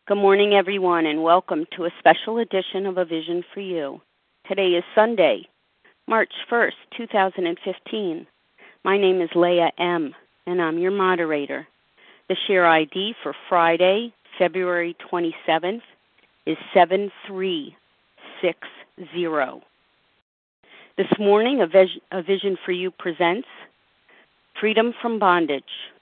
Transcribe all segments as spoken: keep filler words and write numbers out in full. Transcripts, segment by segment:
Good morning, everyone, and welcome to a special edition of A Vision for You. Today is Sunday, March first, two thousand fifteen. My name is Leah M., and I'm your moderator. The share I D for Friday, February twenty-seventh, is seven three six zero. This morning, A, Vis- a Vision for You presents Freedom from Bondage.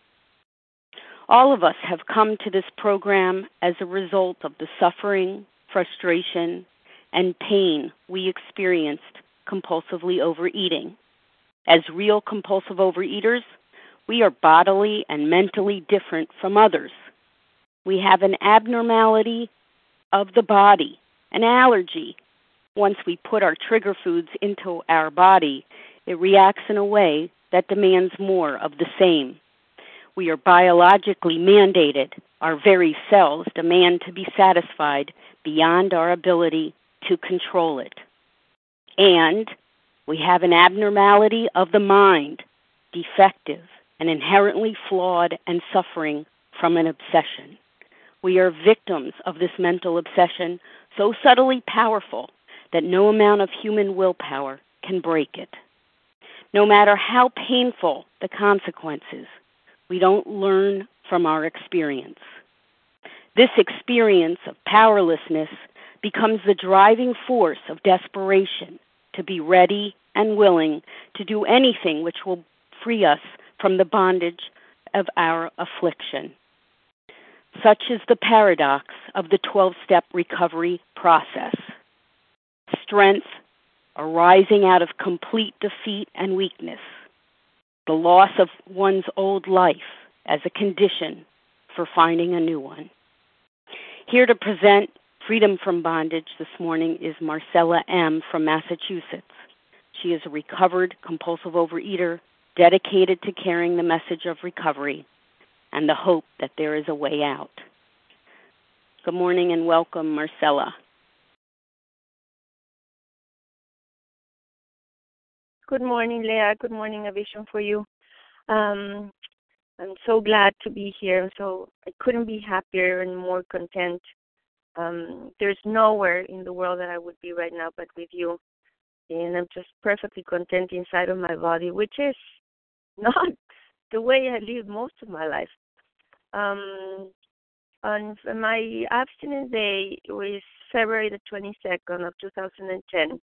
All of us have come to this program as a result of the suffering, frustration, and pain we experienced compulsively overeating. As real compulsive overeaters, we are bodily and mentally different from others. We have an abnormality of the body, an allergy. Once we put our trigger foods into our body, it reacts in a way that demands more of the same. We are biologically mandated. Our very cells demand to be satisfied beyond our ability to control it. And we have an abnormality of the mind, defective and inherently flawed and suffering from an obsession. We are victims of this mental obsession, so subtly powerful that no amount of human willpower can break it. No matter how painful the consequences, we don't learn from our experience. This experience of powerlessness becomes the driving force of desperation to be ready and willing to do anything which will free us from the bondage of our affliction. Such is the paradox of the twelve-step recovery process. Strength arising out of complete defeat and weakness. The loss of one's old life as a condition for finding a new one. Here to present Freedom from Bondage this morning is Marcella M. from Massachusetts. She is a recovered compulsive overeater dedicated to carrying the message of recovery and the hope that there is a way out. Good morning and welcome, Marcella. Good morning, Leah. Good morning, A Vision for You. Um, I'm so glad to be here. So I couldn't be happier and more content. Um, there's nowhere in the world that I would be right now but with you. And I'm just perfectly content inside of my body, which is not the way I live most of my life. Um, on my abstinence day was February the twenty-second of two thousand ten.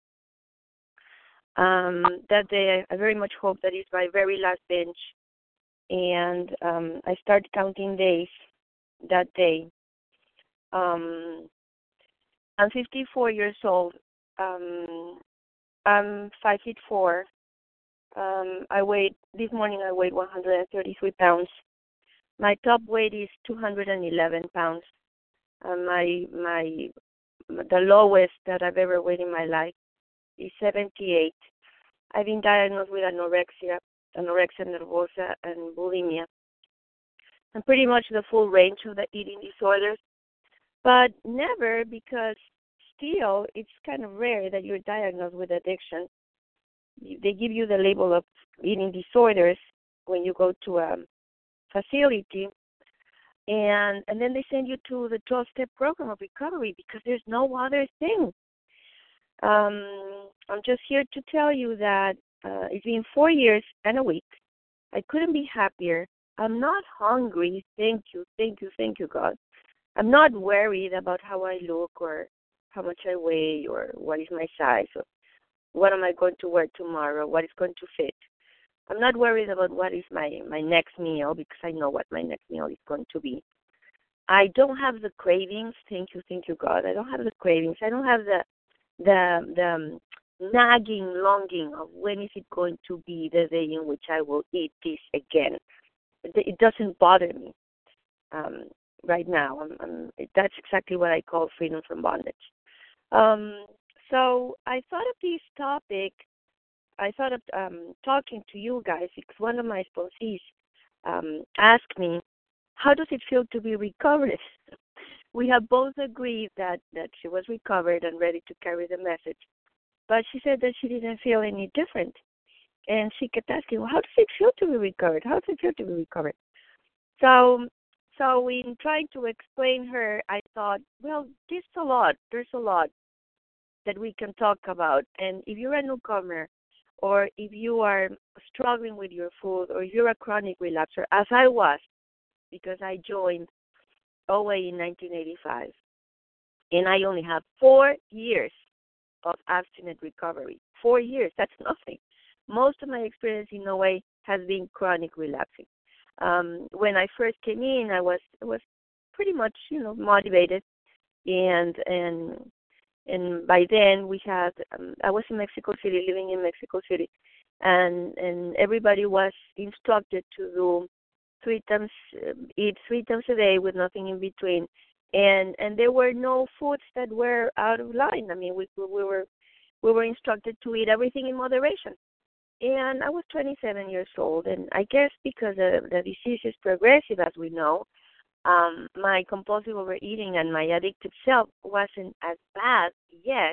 Um, that day, I, I very much hope that it's my very last binge. And um, I started counting days that day. Um, I'm fifty-four years old. Um, I'm five feet four. Um, I weighed, this morning I weighed one hundred thirty-three pounds. My top weight is two hundred eleven pounds. And my, my, the lowest that I've ever weighed in my life is seventy-eight. I've been diagnosed with anorexia, anorexia nervosa, and bulimia, and pretty much the full range of the eating disorders, but never because still it's kind of rare that you're diagnosed with addiction. They give you the label of eating disorders when you go to a facility, and and then they send you to the twelve-step program of recovery because there's no other thing. Um, I'm just here to tell you that uh, it's been four years and a week. I couldn't be happier. I'm not hungry. Thank you, thank you, thank you, God. I'm not worried about how I look or how much I weigh or what is my size or what am I going to wear tomorrow, what is going to fit. I'm not worried about what is my, my next meal because I know what my next meal is going to be. I don't have the cravings. Thank you, thank you, God. I don't have the cravings. I don't have the the the um, nagging longing of when is it going to be the day in which I will eat this again. It, it doesn't bother me um, right now. I'm, I'm, that's exactly what I call freedom from bondage. Um, so I thought of this topic. I thought of um, talking to you guys because one of my sponsees um, asked me, how does it feel to be recovered? We have both agreed that, that she was recovered and ready to carry the message. But she said that she didn't feel any different. And she kept asking, well, how does it feel to be recovered? How does it feel to be recovered? So So in trying to explain her, I thought, well, there's a lot. There's a lot that we can talk about. And if you're a newcomer, or if you are struggling with your food, or you're a chronic relapser, as I was, because I joined O A in nineteen eighty-five, and I only have four years of abstinent recovery. Four years, that's nothing. Most of my experience in O A has been chronic relapsing. Um, when I first came in, I was was pretty much, you know, motivated, and and and by then we had um, I was in Mexico City, living in Mexico City, and and everybody was instructed to do three times, uh, eat three times a day with nothing in between, and and there were no foods that were out of line. I mean, we we were we were instructed to eat everything in moderation. And I was twenty-seven years old, and I guess because the, the disease is progressive, as we know, um, my compulsive overeating and my addictive self wasn't as bad yet.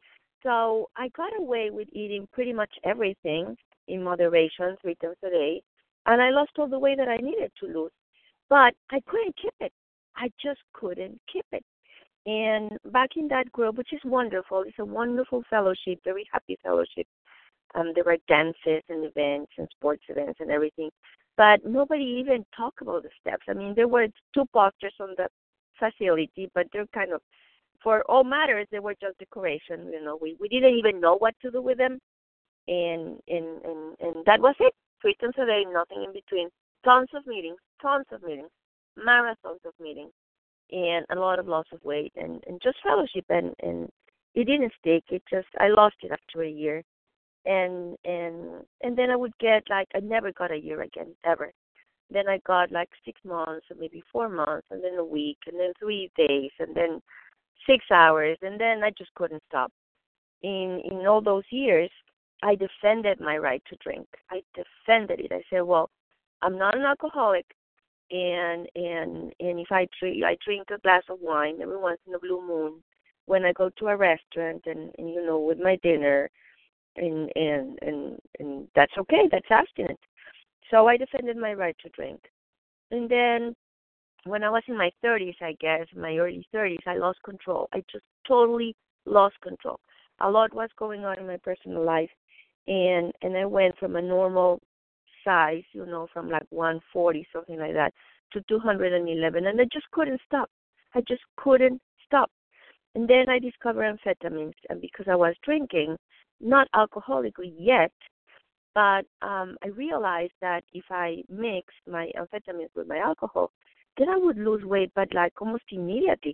So I got away with eating pretty much everything in moderation, three times a day, and I lost all the weight that I needed to lose. But I couldn't keep it. I just couldn't keep it. And back in that group, which is wonderful, it's a wonderful fellowship, very happy fellowship. Um, there were dances and events and sports events and everything, but nobody even talked about the steps. I mean, there were two posters on the facility, but they're kind of, for all matters, they were just decoration. You know, we, we didn't even know what to do with them, and and and, and that was it. Three times a day, nothing in between. Tons of meetings, tons of meetings, marathons of meetings, and a lot of loss of weight, and, and just fellowship, and, and it didn't stick. It just, I lost it after a year. And and and then I would get, like, I never got a year again, ever. Then I got like six months, or maybe four months, and then a week, and then three days, and then six hours, and then I just couldn't stop. In in all those years, I defended my right to drink. I defended it. I said, well, I'm not an alcoholic, and and and if I drink, I drink a glass of wine every once in a blue moon when I go to a restaurant, and, and you know, with my dinner. And, and and and that's okay. That's abstinent. So I defended my right to drink. And then when I was in my thirties, I guess, my early thirties, I lost control. I just totally lost control. A lot was going on in my personal life, and and I went from a normal size, you know, from like one forty, something like that, to two hundred eleven, and I just couldn't stop. I just couldn't stop. And then I discovered amphetamines, and because I was drinking, not alcoholically yet, but um, I realized that if I mixed my amphetamines with my alcohol, then I would lose weight, but like almost immediately.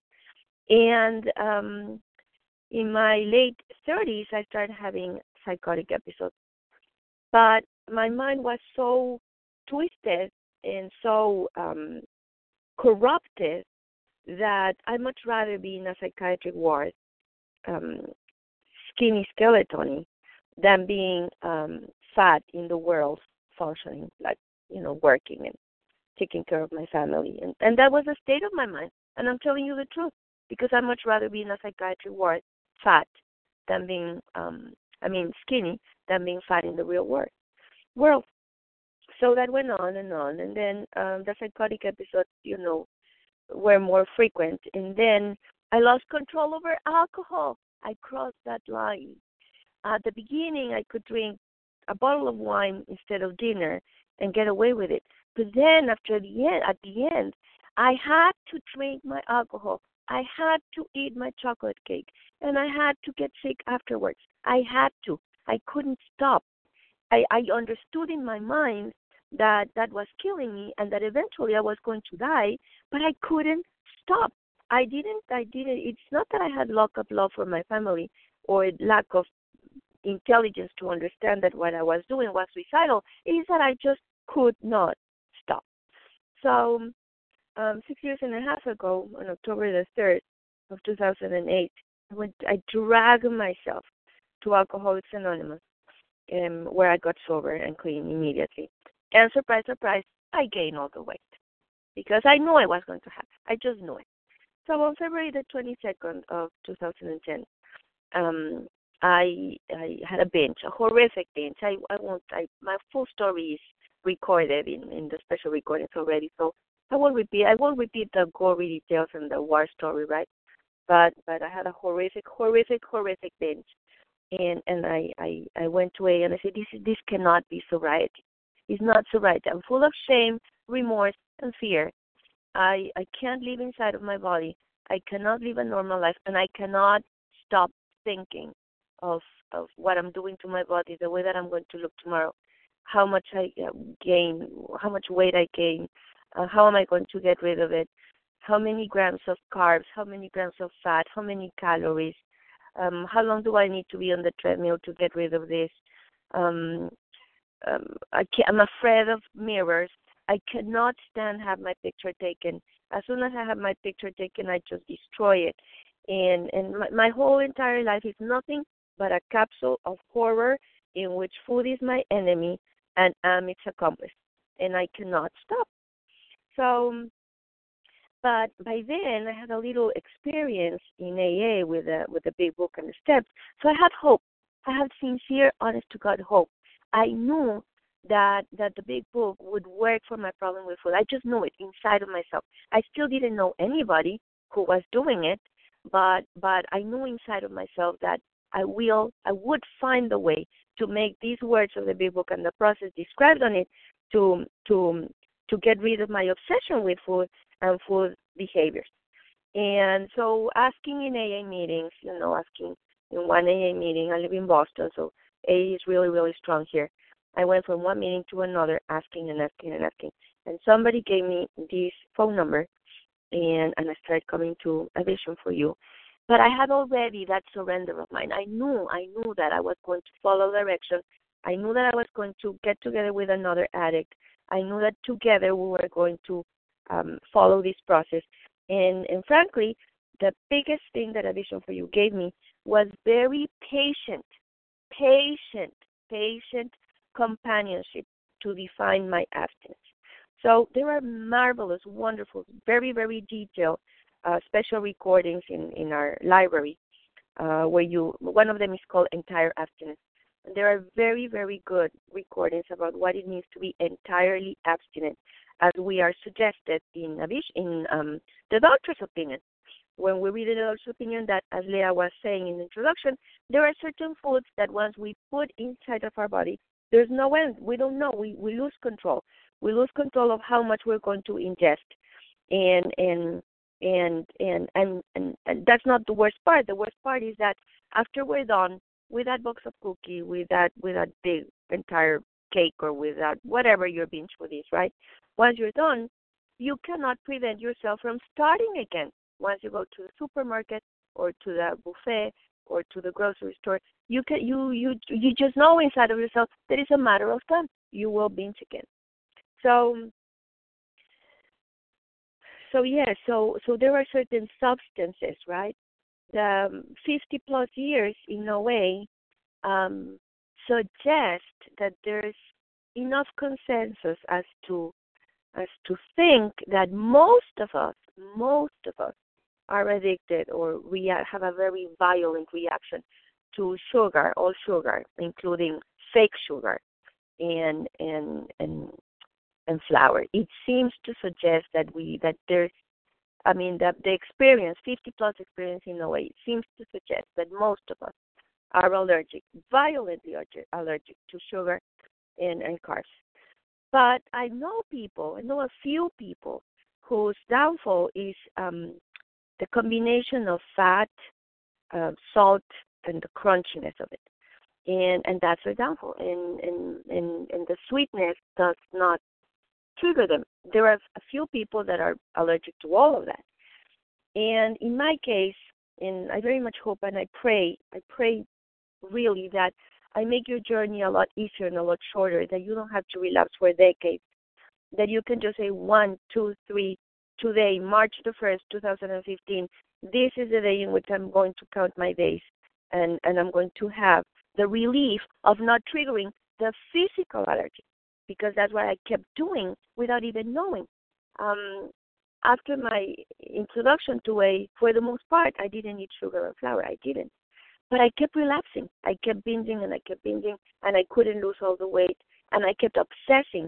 And um, in my late thirties, I started having psychotic episodes. But my mind was so twisted and so um, corrupted that I'd much rather be in a psychiatric ward, um, skinny skeleton, than being um, fat in the world, functioning, like, you know, working and taking care of my family. And, and that was the state of my mind. And I'm telling you the truth, because I'd much rather be in a psychiatric ward, fat, than being, um, I mean, skinny, than being fat in the real world. World. So that went on and on. And then um, the psychotic episodes, you know, were more frequent. And then I lost control over alcohol. I crossed that line. At the beginning, I could drink a bottle of wine instead of dinner and get away with it. But then after the end, at the end, I had to drink my alcohol. I had to eat my chocolate cake, and I had to get sick afterwards. I had to. I couldn't stop. I, I understood in my mind that that was killing me and that eventually I was going to die, but I couldn't stop. I didn't, I didn't, it's not that I had lack of love for my family or lack of intelligence to understand that what I was doing was suicidal. It is that I just could not stop. So um, six years and a half ago, on October the third of two thousand eight, I, went, I dragged myself to Alcoholics Anonymous, um, where I got sober and clean immediately. And surprise, surprise, I gained all the weight because I knew it was going to happen. I just knew it. So on February the twenty-second of two thousand ten, um, I I had a binge, a horrific binge. I I won't. I, my full story is recorded in, in the special recordings already. So I won't repeat. I won't repeat the gory details and the war story, right? But but I had a horrific, horrific, horrific binge, and and I I, I went to A and I said, this is- this cannot be sobriety. It's not sobriety. I'm full of shame, remorse, and fear. I I can't live inside of my body. I cannot live a normal life, and I cannot stop thinking of of what I'm doing to my body, the way that I'm going to look tomorrow, how much I uh, gain, how much weight I gain, uh, how am I going to get rid of it, how many grams of carbs, how many grams of fat, how many calories, um, how long do I need to be on the treadmill to get rid of this. Um, um, I can't, I'm afraid of mirrors. I cannot stand have my picture taken. As soon as I have my picture taken, I just destroy it. And and my, my whole entire life is nothing but a capsule of horror in which food is my enemy and I'm its accomplice. And I cannot stop. So, but by then I had a little experience in A A with the with the big book and the steps. So I had hope. I had sincere, honest to God hope. I knew that that the big book would work for my problem with food. I just knew it inside of myself. I still didn't know anybody who was doing it, but but I knew inside of myself that I will I would find a way to make these words of the big book and the process described on it to to to get rid of my obsession with food and food behaviors. And so asking in A A meetings, you know, asking in one A A meeting, I live in Boston, so A A is really, really strong here. I went from one meeting to another asking and asking and asking. And somebody gave me this phone number, and, and I started coming to A Vision for You. But I had already that surrender of mine. I knew, I knew that I was going to follow direction. I knew that I was going to get together with another addict. I knew that together we were going to um, follow this process. And, and frankly, the biggest thing that A Vision for You gave me was very patient, patient, patient companionship to define my abstinence. So there are marvelous, wonderful, very, very detailed uh, special recordings in, in our library uh, where you, one of them is called Entire Abstinence. There are very, very good recordings about what it means to be entirely abstinent, as we are suggested in, in um, the doctor's opinion. When we read the doctor's opinion, that, as Leah was saying in the introduction, there are certain foods that once we put inside of our body, there's no end. We don't know. We we lose control. We lose control of how much we're going to ingest, and and and and and and, and that's not the worst part. The worst part is that after we're done with that box of cookie, with that with that big entire cake, or with that whatever your binge food is, right? Once you're done, you cannot prevent yourself from starting again. Once you go to the supermarket or to the buffet or to the grocery store, you can you you you just know inside of yourself that it's a matter of time. You will binge again. So so yeah, so so there are certain substances, right? The um, fifty plus years in a way um, suggest that there's enough consensus as to as to think that most of us, most of us are addicted or rea- have a very violent reaction to sugar, all sugar, including fake sugar and and and and flour. It seems to suggest that we that there's, I mean, that the experience, fifty plus experience in a way, it seems to suggest that most of us are allergic, violently allergic to sugar and, and carbs. But I know people, I know a few people whose downfall is um, the combination of fat, uh, salt, and the crunchiness of it. And and that's their downfall. And, and, and, and the sweetness does not trigger them. There are a few people that are allergic to all of that. And in my case, and I very much hope and I pray, I pray really that I make your journey a lot easier and a lot shorter, that you don't have to relapse for decades, that you can just say one, two, three, today, March the first, two thousand fifteen, this is the day in which I'm going to count my days, and, and I'm going to have the relief of not triggering the physical allergy, because that's what I kept doing without even knowing. Um, after my introduction to A, for the most part, I didn't eat sugar or flour. I didn't. But I kept relapsing. I kept binging and I kept binging, and I couldn't lose all the weight, and I kept obsessing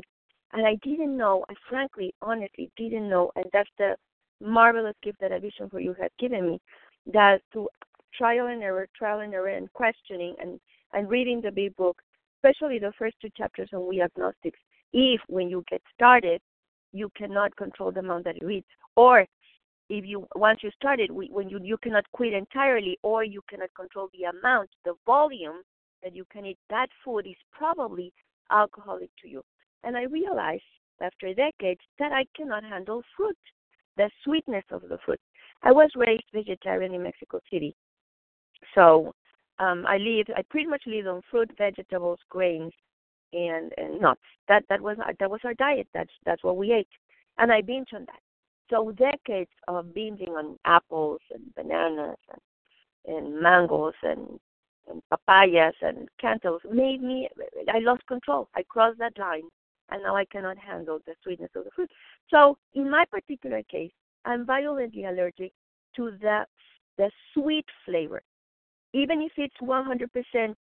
And I didn't know, I frankly, honestly didn't know, and that's the marvelous gift that A Vision for You has given me, that through trial and error, trial and error, and questioning, and, and reading the big book, especially the first two chapters on We Agnostics, if when you get started, you cannot control the amount that you eat, or if you once you started, when you you cannot quit entirely, or you cannot control the amount, the volume that you can eat, that food is probably alcoholic to you. And I realized after decades that I cannot handle fruit, the sweetness of the fruit. I was raised vegetarian in Mexico City, so um, I lived. I pretty much lived on fruit, vegetables, grains, and, and nuts. That that was that was our diet. That's that's what we ate, and I binged on that. So decades of binging on apples and bananas and, and mangoes and, and papayas and cantaloupes made me. I lost control. I crossed that line, and now I cannot handle the sweetness of the fruit. So in my particular case, I'm violently allergic to the the sweet flavor, even if it's one hundred percent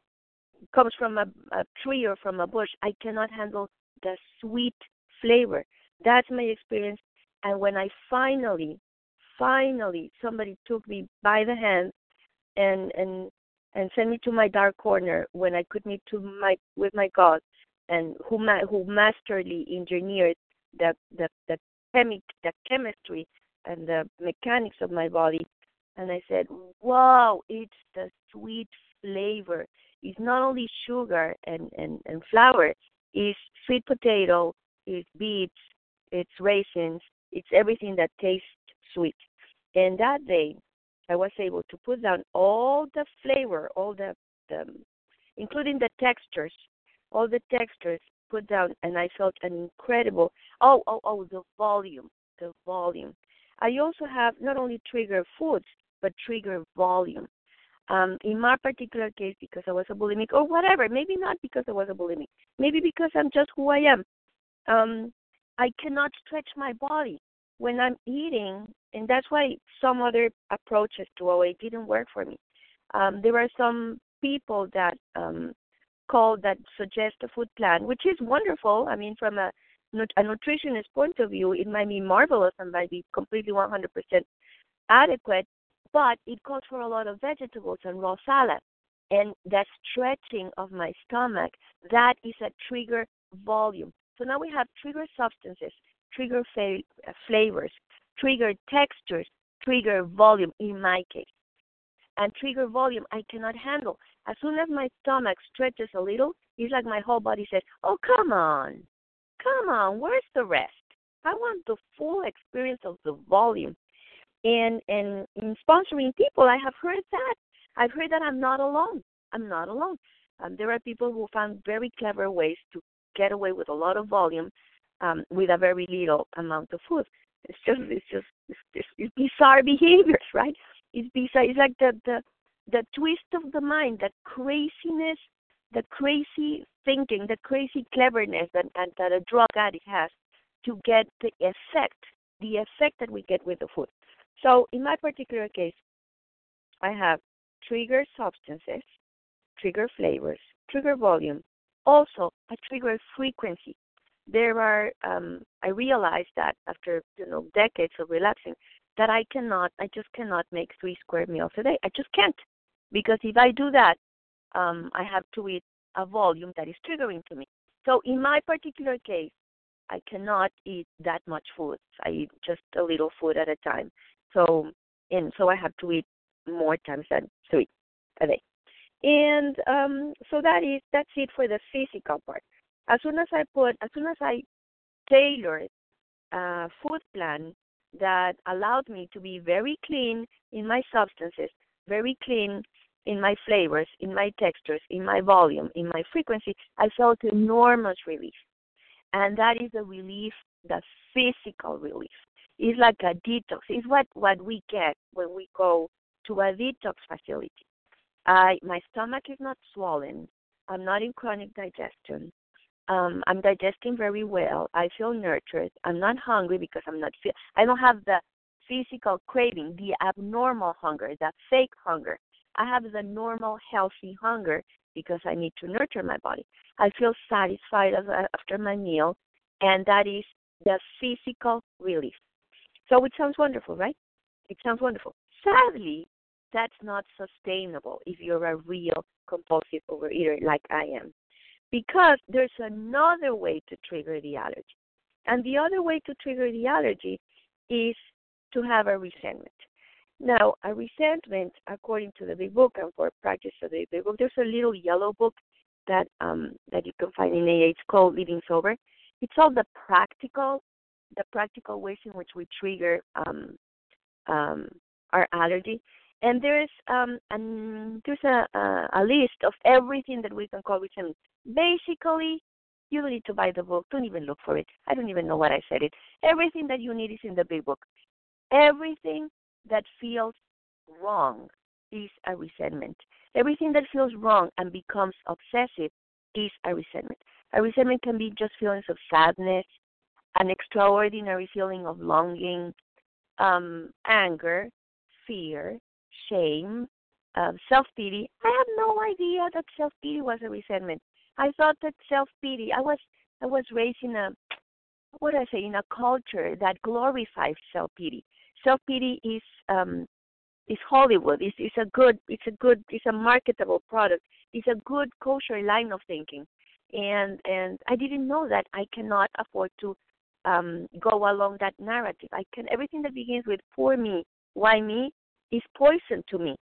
comes from a, a tree or from a bush. I cannot handle the sweet flavor. That's my experience. And when I finally, finally, somebody took me by the hand and and and sent me to my dark corner when I could meet to my with my God, and who ma- who masterly engineered the the the chemic the chemistry and the mechanics of my body, and I said, "Wow, it's the sweet flavor. It's not only sugar and and and flour. It's sweet potato. It's beets. It's raisins. It's everything that tastes sweet." And that day, I was able to put down all the flavor, all the, the including the textures, all the textures put down, and I felt an incredible, oh, oh, oh, the volume, the volume. I also have not only trigger foods, but trigger volume. Um, in my particular case, because I was a bulimic, or whatever, maybe not because I was a bulimic, maybe because I'm just who I am. Um, I cannot stretch my body when I'm eating, and that's why some other approaches to O A didn't work for me. Um, there are some people that um, call that suggest a food plan, which is wonderful. I mean, from a, a nutritionist point of view, it might be marvelous and might be completely one hundred percent adequate, but it calls for a lot of vegetables and raw salad. And that stretching of my stomach, that is a trigger volume. So now we have trigger substances, trigger fa- flavors, trigger textures, trigger volume in my case. And trigger volume I cannot handle. As soon as my stomach stretches a little, it's like my whole body says, oh, come on, come on, where's the rest? I want the full experience of the volume. And, and in sponsoring people, I have heard that. I've heard that I'm not alone. I'm not alone. Um, there are people who found very clever ways to get away with a lot of volume um, with a very little amount of food. It's just, it's just, it's, it's, it's bizarre behaviors, right? It's bizarre. It's like the, the, the twist of the mind, the craziness, the crazy thinking, the crazy cleverness that, that, that a drug addict has to get the effect, the effect that we get with the food. So in my particular case, I have trigger substances, trigger flavors, trigger volume, also a trigger frequency. There are, um, I realized that after, you know, decades of relapsing, that I cannot, I just cannot make three square meals a day. I just can't. Because if I do that, um, I have to eat a volume that is triggering to me. So in my particular case, I cannot eat that much food. I eat just a little food at a time. So, and so I have to eat more times than three a day. And um, so that is, that's it for the physical part. As soon as I put, as soon as I tailored a food plan that allowed me to be very clean in my substances, very clean in my flavors, in my textures, in my volume, in my frequency, I felt enormous relief. And that is the relief, the physical relief. It's like a detox. It's what, what we get when we go to a detox facility. I, my stomach is not swollen. I'm not in chronic digestion. Um, I'm digesting very well. I feel nurtured. I'm not hungry because I'm not feel. I don't have the physical craving, the abnormal hunger, that fake hunger. I have the normal, healthy hunger because I need to nurture my body. I feel satisfied after my meal, and that is the physical relief. So it sounds wonderful, right? It sounds wonderful. Sadly, that's not sustainable if you're a real compulsive overeater like I am, because there's another way to trigger the allergy. And the other way to trigger the allergy is to have a resentment. Now, a resentment, according to the Big Book and for practice of the Big Book, there's a little yellow book that um, that you can find in A A. It's called Living Sober. It's all the practical, the practical ways in which we trigger um, um, our allergy. And there's um, an, there's a, a, a list of everything that we can call resentment. Basically, you don't need to buy the book. Don't even look for it. I don't even know what I said it. Everything that you need is in the Big Book. Everything that feels wrong is a resentment. Everything that feels wrong and becomes obsessive is a resentment. A resentment can be just feelings of sadness, an extraordinary feeling of longing, um, anger, fear, shame, uh, self-pity. I had no idea that self-pity was a resentment. I thought that self-pity, I was I was raised in a, what do I say, in a culture that glorifies self-pity. Self-pity is um, is Hollywood. It's, it's a good, it's a good, it's a marketable product. It's a good kosher line of thinking, and and I didn't know that I cannot afford to um, go along that narrative. I can everything that begins with "for me, why me" is poison to me.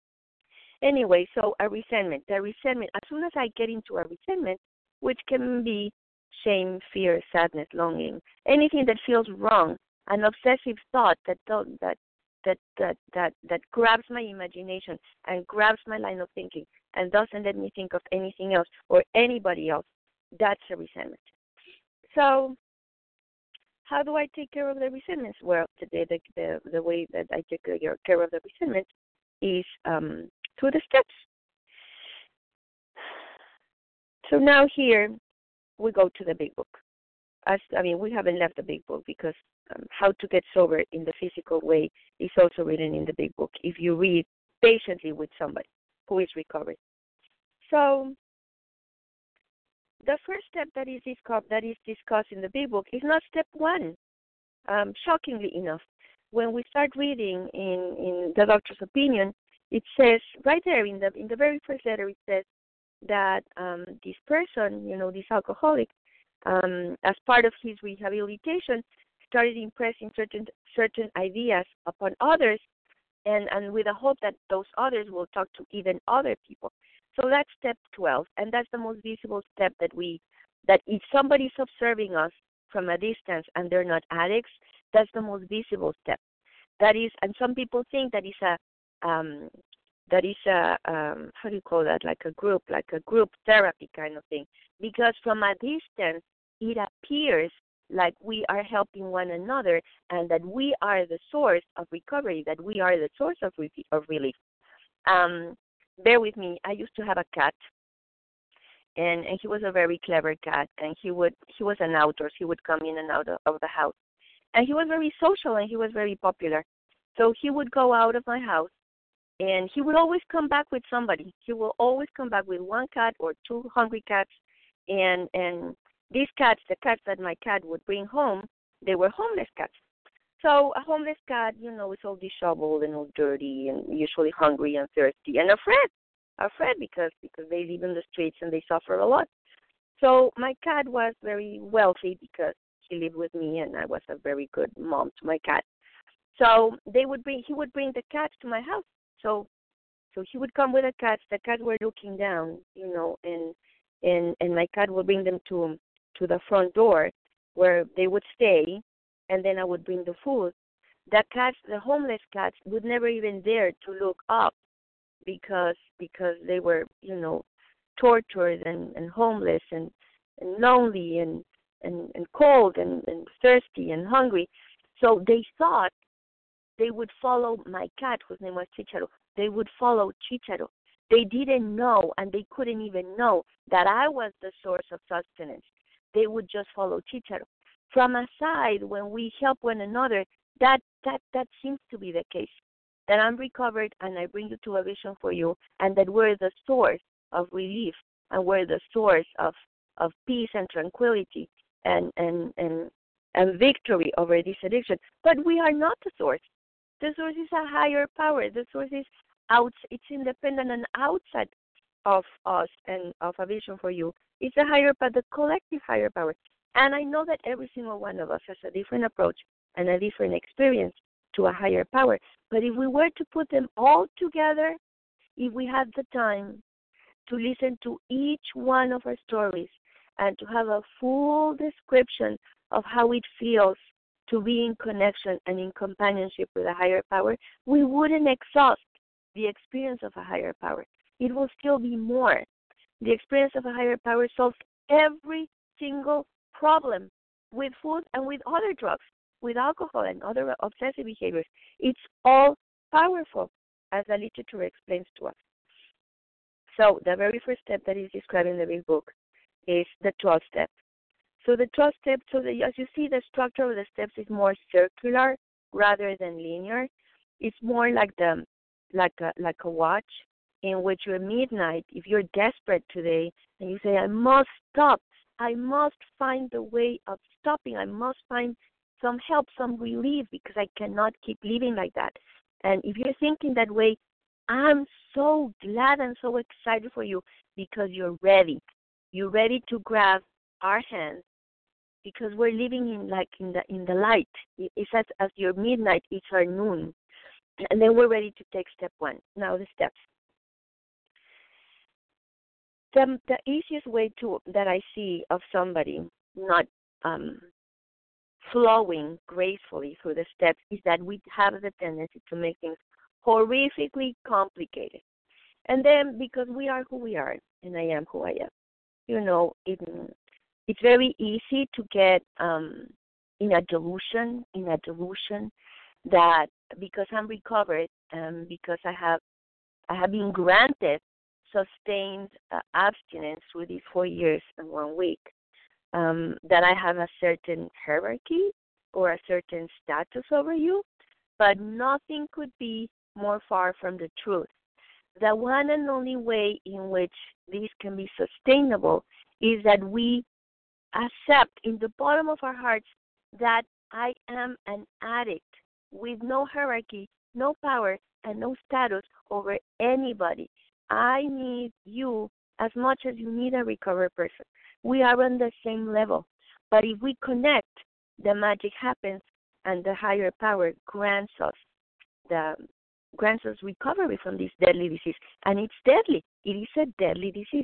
Anyway, so a resentment, the resentment. As soon as I get into a resentment, which can be shame, fear, sadness, longing, anything that feels wrong, an obsessive thought that that that that that that grabs my imagination and grabs my line of thinking and doesn't let me think of anything else or anybody else, that's a resentment. So how do I take care of the resentments? Well, today the the, the way that I take care of the resentment is um, through the steps. So now here we go to the Big Book. As, I mean, we haven't left the Big Book because um, how to get sober in the physical way is also written in the Big Book if you read patiently with somebody who is recovering. So the first step that is discussed, that is discussed in the Big Book is not step one, um, shockingly enough. When we start reading in, in the doctor's opinion, it says right there in the in the very first letter, it says that um, this person, you know, this alcoholic, um, as part of his rehabilitation, started impressing certain certain ideas upon others, and, and with the hope that those others will talk to even other people. So that's step twelve, and that's the most visible step that we, that if somebody's observing us from a distance and they're not addicts, that's the most visible step. That is, and some people think that is a, um, that is a, um, how do you call that, like a group, like a group therapy kind of thing, because from a distance, it appears like we are helping one another and that we are the source of recovery, that we are the source of, re- of relief. Um, bear with me. I used to have a cat, and, and he was a very clever cat, and he would he was an outdoors. He would come in and out of, of the house. And he was very social, and he was very popular. So he would go out of my house, and he would always come back with somebody. He will always come back with one cat or two hungry cats, and and these cats, the cats that my cat would bring home, they were homeless cats. So a homeless cat, you know, is all disheveled and all dirty and usually hungry and thirsty and afraid, afraid because because they live in the streets and they suffer a lot. So my cat was very wealthy because he lived with me and I was a very good mom to my cat. So they would bring, he would bring the cats to my house. So so he would come with the cats. The cats were looking down, you know, and and and my cat would bring them to to the front door where they would stay, and then I would bring the food. The cats, the homeless cats, would never even dare to look up because because they were, you know, tortured and, and homeless and, and lonely and, and, and cold and, and thirsty and hungry. So they thought they would follow my cat, whose name was Chicharo. They would follow Chicharo. They didn't know, and they couldn't even know that I was the source of sustenance. They would just follow Chicharo. From aside, when we help one another, that, that, that seems to be the case, that I'm recovered and I bring you to a vision for you, and that we're the source of relief, and we're the source of, of peace and tranquility. and and and and victory over this addiction. But we are not the source. The source is a higher power. The source is out. It's independent and outside of us and of a vision for you. It's a higher power, the collective higher power. And I know that every single one of us has a different approach and a different experience to a higher power. But if we were to put them all together, if we had the time to listen to each one of our stories and to have a full description of how it feels to be in connection and in companionship with a higher power, we wouldn't exhaust the experience of a higher power. It will still be more. The experience of a higher power solves every single problem with food and with other drugs, with alcohol and other obsessive behaviors. It's all powerful, as the literature explains to us. So the very first step that is described in the big book is the twelve steps. So the twelve steps, so the, as you see, the structure of the steps is more circular rather than linear. It's more like the like a like a watch in which you're midnight. If you're desperate today and you say, I must stop, I must find the way of stopping, I must find some help, some relief, because I cannot keep living like that. And if you're thinking that way, I'm so glad and so excited for you, because you're ready. You're ready to grab our hands, because we're living in like in the in the light. It's as, as your midnight, it's our noon. And then we're ready to take step one. Now the steps. The, the easiest way to that I see of somebody not um, flowing gracefully through the steps is that we have the tendency to make things horrifically complicated. And then because we are who we are, and I am who I am, you know, it, it's very easy to get um, in a delusion, in a delusion that because I'm recovered and because I have I have been granted sustained uh, abstinence through these four years and one week, um, that I have a certain hierarchy or a certain status over you, but nothing could be more far from the truth. The one and only way in which this can be sustainable is that we accept in the bottom of our hearts that I am an addict with no hierarchy, no power, and no status over anybody. I need you as much as you need a recovered person. We are on the same level. But if we connect, the magic happens and the higher power grants us the grants us recovery from this deadly disease. And it's deadly. It is a deadly disease.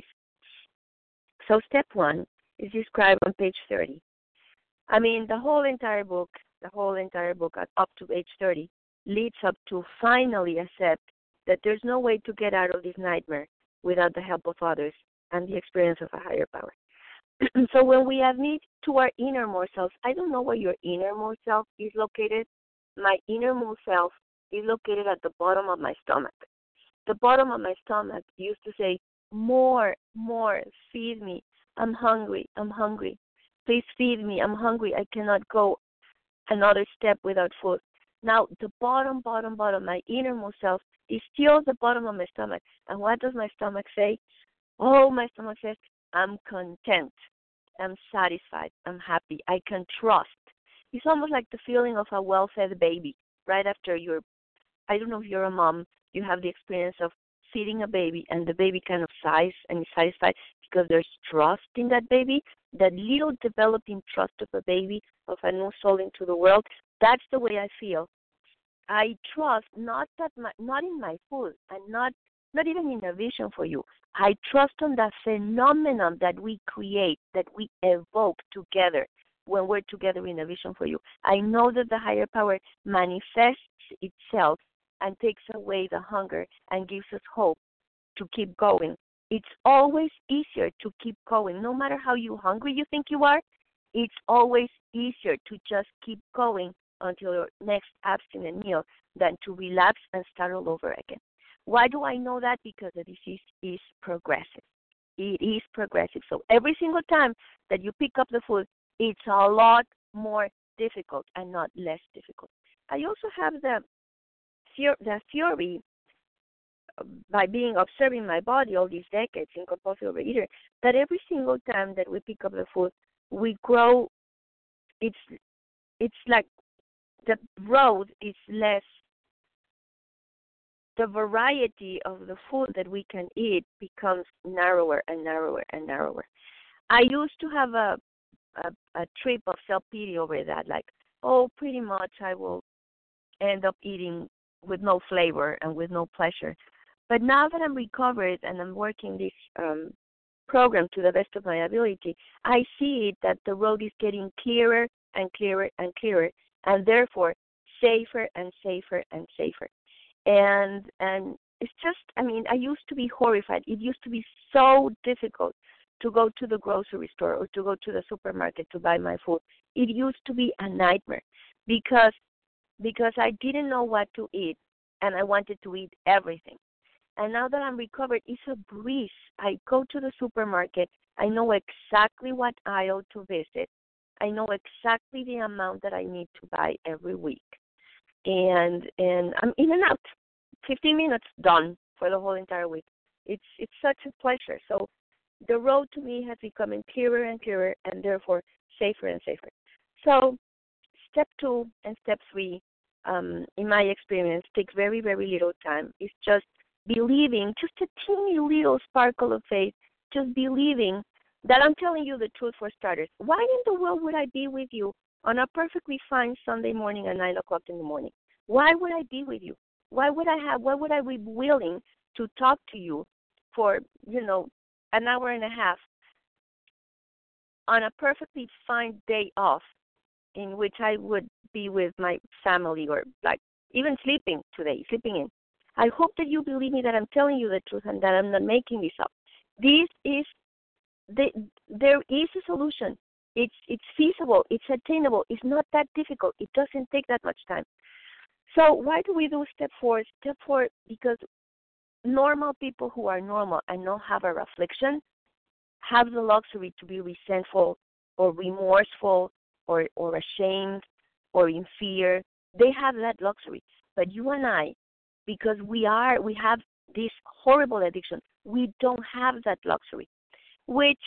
So step one is described on page thirty. I mean, the whole entire book, the whole entire book up to page thirty leads up to finally accept that there's no way to get out of this nightmare without the help of others and the experience of a higher power. So when we admit to our innermost self, I don't know where your innermost self is located. My innermost self is located at the bottom of my stomach. The bottom of my stomach used to say, more, more, feed me. I'm hungry, I'm hungry. Please feed me, I'm hungry. I cannot go another step without food. Now, the bottom, bottom, bottom, my innermost self is still the bottom of my stomach. And what does my stomach say? Oh, my stomach says, I'm content. I'm satisfied. I'm happy. I can trust. It's almost like the feeling of a well-fed baby right after you're, I don't know if you're a mom, you have the experience of feeding a baby and the baby kind of sighs and is satisfied because there's trust in that baby, that little developing trust of a baby, of a new soul into the world. That's the way I feel. I trust not that my, not in my food and not not even in a vision for you. I trust on the phenomenon that we create, that we evoke together when we're together in a vision for you. I know that the higher power manifests itself and takes away the hunger and gives us hope to keep going. It's always easier to keep going. No matter how you hungry you think you are, it's always easier to just keep going until your next abstinent meal than to relapse and start all over again. Why do I know that? Because the disease is progressive. It is progressive. So every single time that you pick up the food, it's a lot more difficult and not less difficult. I also have the, the theory, by being observing my body all these decades in compulsive overeater, that every single time that we pick up the food, we grow. It's it's like the road is less. The variety of the food that we can eat becomes narrower and narrower and narrower. I used to have a a, a trip of self pity over that, like, oh, pretty much I will end up eating with no flavor and with no pleasure. But now that I'm recovered and I'm working this um, program to the best of my ability, I see it that the road is getting clearer and clearer and clearer, and therefore safer and safer and safer. And and it's just, I mean, I used to be horrified. It used to be so difficult to go to the grocery store or to go to the supermarket to buy my food. It used to be a nightmare because because I didn't know what to eat and I wanted to eat everything. And now that I'm recovered, it's a breeze. I go to the supermarket. I know exactly what aisle to visit. I know exactly the amount that I need to buy every week. And and I'm in and out. fifteen minutes done for the whole entire week. It's it's such a pleasure. So the road to me has become clearer and clearer and therefore safer and safer. So step two and step three, um, in my experience, take very, very little time. It's just believing, just a teeny little sparkle of faith, just believing that I'm telling you the truth for starters. Why in the world would I be with you on a perfectly fine Sunday morning at nine o'clock in the morning? Why would I be with you? Why would I have, why would I be willing to talk to you for, you know, an hour and a half on a perfectly fine day off in which I would be with my family or like even sleeping today, sleeping in? I hope that you believe me that I'm telling you the truth and that I'm not making this up. This is, the, there is a solution. It's it's feasible. It's attainable. It's not that difficult. It doesn't take that much time. So why do we do step four? Step four, because normal people who are normal and don't have a affliction have the luxury to be resentful or remorseful or, or ashamed or in fear. They have that luxury. But you and I, because we are, we have this horrible addiction, we don't have that luxury, which,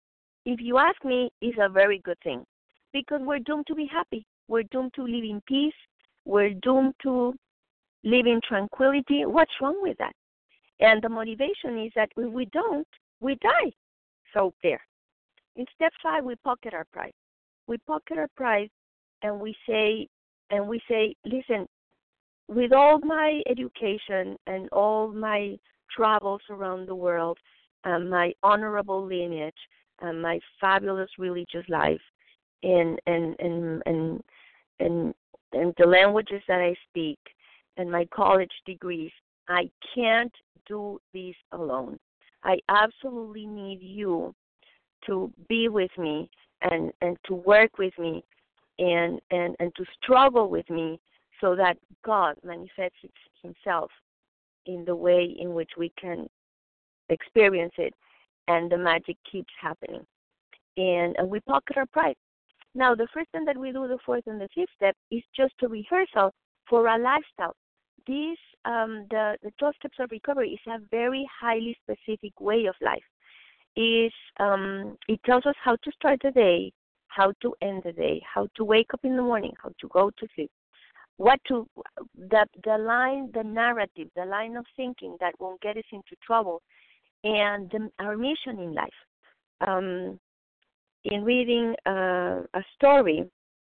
if you ask me, is a very good thing because we're doomed to be happy. We're doomed to live in peace. We're doomed to live in tranquility. What's wrong with that? And the motivation is that if we don't, we die. So there. In step five, we pocket our pride. We pocket our pride, and we say, and we say, listen, with all my education and all my travels around the world, and my honorable lineage, and my fabulous religious life, and and and and and, and the languages that I speak, and my college degrees, I can't do this alone. I absolutely need you to be with me and, and to work with me and, and, and to struggle with me so that God manifests himself in the way in which we can experience it and the magic keeps happening. And, and we pocket our pride. Now, the first thing that we do, the fourth and the fifth step, is just a rehearsal for a lifestyle. This, um, the, the twelve steps of recovery is a very highly specific way of life. Is um, it tells us how to start the day, how to end the day, how to wake up in the morning, how to go to sleep, what to the the line, the narrative, the line of thinking that won't get us into trouble, and the, our mission in life. Um, in reading uh, a story,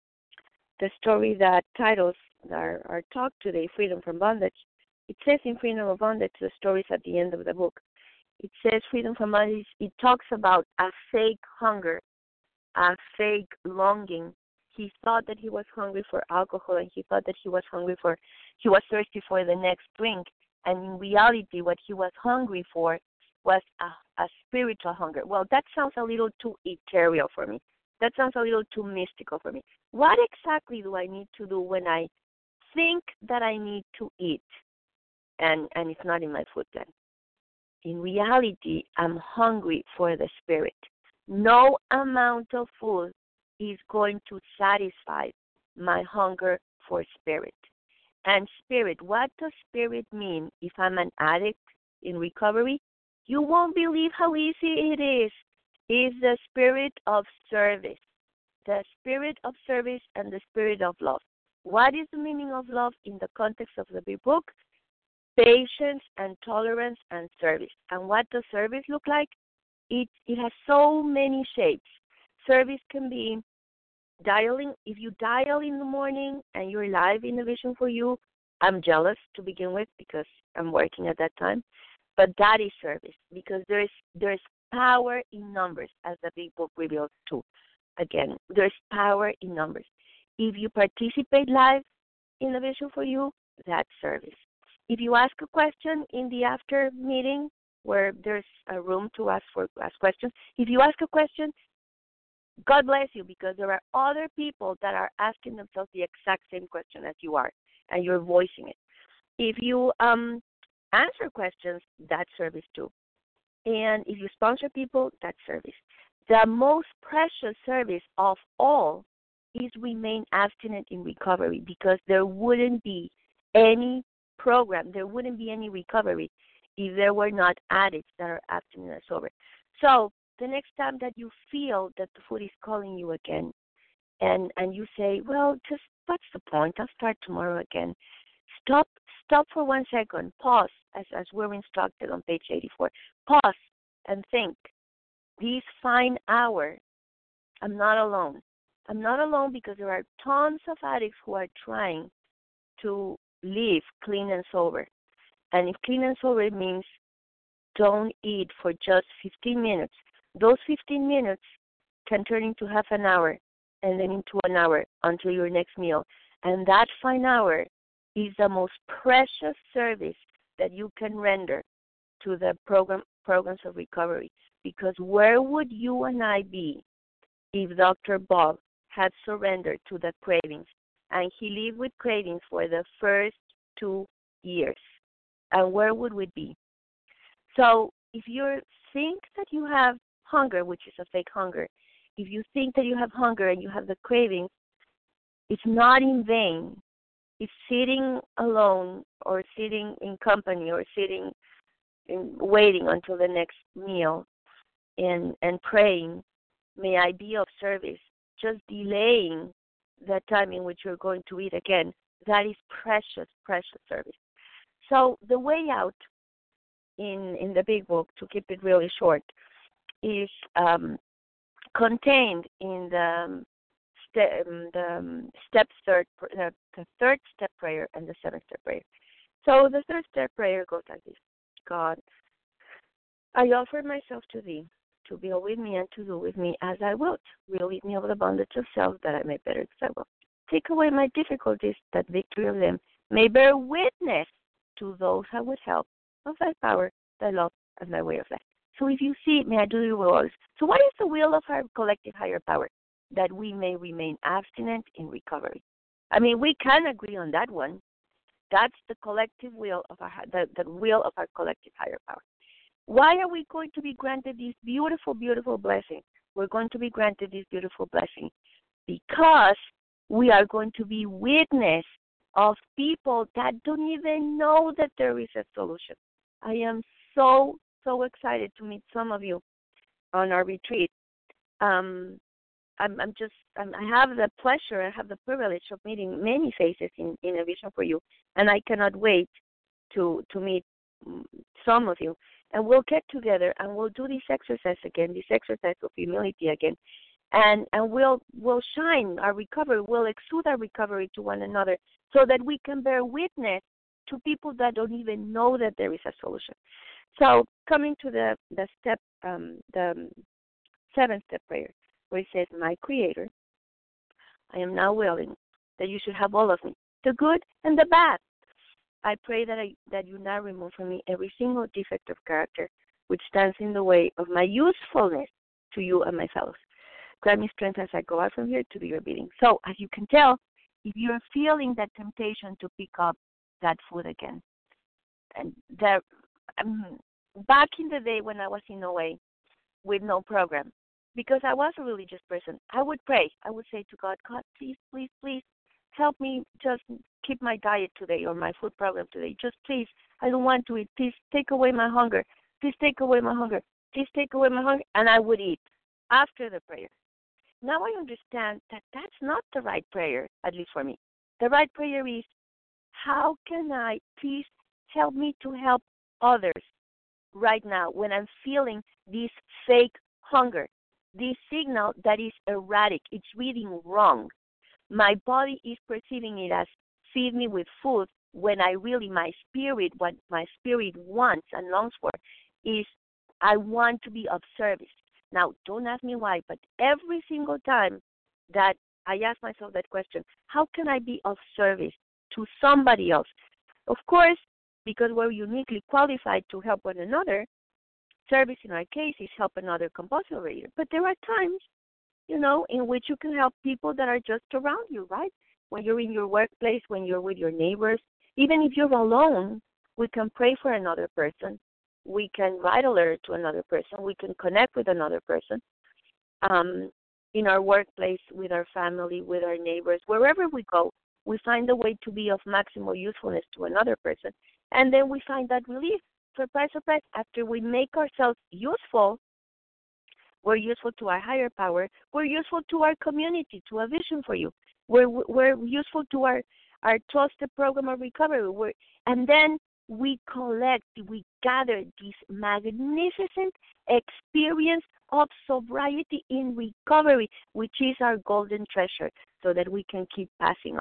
the story that titles our, our talk today, Freedom from Bondage, it says in Freedom from Bondage, the story is at the end of the book. It says Freedom from Bondage, it talks about a fake hunger, a fake longing. He thought that he was hungry for alcohol and he thought that he was hungry for, he was thirsty for the next drink. And in reality, what he was hungry for was a, a spiritual hunger. Well, that sounds a little too ethereal for me. That sounds a little too mystical for me. What exactly do I need to do when I think that I need to eat and, and it's not in my food plan? In reality, I'm hungry for the spirit. No amount of food is going to satisfy my hunger for spirit. And spirit, what does spirit mean if I'm an addict in recovery? You won't believe how easy it is is the spirit of service. The spirit of service and the spirit of love. What is the meaning of love in the context of the big book? Patience and tolerance and service. And what does service look like? It it has so many shapes. Service can be dialing. If you dial in the morning and you're live in a Vision for You, I'm jealous to begin with because I'm working at that time. But that is service because there's there's power in numbers, as the big book reveals too. Again, there's power in numbers. If you participate live in the Vision for You, that's service. If you ask a question in the after meeting where there's a room to ask for ask questions, if you ask a question, God bless you because there are other people that are asking themselves the exact same question as you are, and you're voicing it. If you um, answer questions, that's service too. And if you sponsor people, that's service. The most precious service of all is remain abstinent in recovery because there wouldn't be any program, there wouldn't be any recovery if there were not addicts that are abstinent and sober. So the next time that you feel that the food is calling you again and, and you say, well, just what's the point? I'll start tomorrow again. Stop stop for one second. Pause, as, as we're instructed on page eighty-four. Pause and think. This fine hour, I'm not alone. I'm not alone because there are tons of addicts who are trying to live clean and sober. And if clean and sober means don't eat for just fifteen minutes, those fifteen minutes can turn into half an hour and then into an hour until your next meal. And that fine hour is the most precious service that you can render to the program programs of recovery. Because where would you and I be if Doctor Bob had surrendered to the cravings and he lived with cravings for the first two years? And where would we be? So if you think that you have hunger, which is a fake hunger, if you think that you have hunger and you have the cravings, it's not in vain. It's sitting alone or sitting in company or sitting in waiting until the next meal and, and praying, may I be of service, just delaying the time in which you're going to eat again. That is precious, precious service. So the way out in, in the big book, to keep it really short, is um, contained in the, um, ste- um, the um, step third, uh, the third step prayer and the seventh step prayer. So the third step prayer goes like this: God, I offer myself to Thee, to be with me and to do with me as I wilt. Relieve me of the bondage of self, that I may better excel. Take away my difficulties, that victory of them may bear witness to those I would help of Thy power, Thy love, and Thy way of life. So if you see, may I do Your will always. So what is the will of our collective higher power? That we may remain abstinent in recovery. I mean, we can agree on that one. That's the collective will of our, the, the will of our collective higher power. Why are we going to be granted this beautiful, beautiful blessing? We're going to be granted this beautiful blessing because we are going to be witness of people that don't even know that there is a solution. I am so, so excited to meet some of you on our retreat. Um, I'm, I'm just, I'm, I have the pleasure, I have the privilege of meeting many faces in, in A Vision for You, and I cannot wait to to meet some of you. And we'll get together and we'll do this exercise again, this exercise of humility again, and and we'll we'll shine our recovery, we'll exude our recovery to one another, so that we can bear witness to people that don't even know that there is a solution. So coming to the the step, um, the seventh step prayer, where it says, "My Creator, I am now willing that You should have all of me, the good and the bad. I pray that I, that You now remove from me every single defect of character which stands in the way of my usefulness to You and my fellows. Grant me strength as I go out from here to do Your bidding." So, as you can tell, if you're feeling that temptation to pick up that food again, and that um, back in the day when I was in O A with no program, because I was a religious person, I would pray. I would say to God, God, please, please, please, help me just keep my diet today or my food program today. Just please, I don't want to eat. Please take away my hunger. Please take away my hunger. Please take away my hunger. And I would eat. after the prayer. Now I understand that that's not the right prayer, at least for me. The right prayer is, how can I please help me to help others right now when I'm feeling this fake hunger, this signal that is erratic, it's reading wrong. My body is perceiving it as feed me with food when I really, my spirit, what my spirit wants and longs for is I want to be of service. Now, don't ask me why, but every single time that I ask myself that question, how can I be of service to somebody else? Of course, because we're uniquely qualified to help one another, service in our case is help another compulsive reader. But there are times, you know, in which you can help people that are just around you, right? When you're in your workplace, when you're with your neighbors, even if you're alone, we can pray for another person. We can write a letter to another person. We can connect with another person. Um, in our workplace, with our family, with our neighbors, wherever we go, we find a way to be of maximal usefulness to another person. And then we find that relief. Surprise, surprise, after we make ourselves useful, we're useful to our higher power. We're useful to our community, to a vision for you. We're, we're useful to our, our twelve-step program of recovery. We're, and then we collect, we gather this magnificent experience of sobriety in recovery, which is our golden treasure, so that we can keep passing on.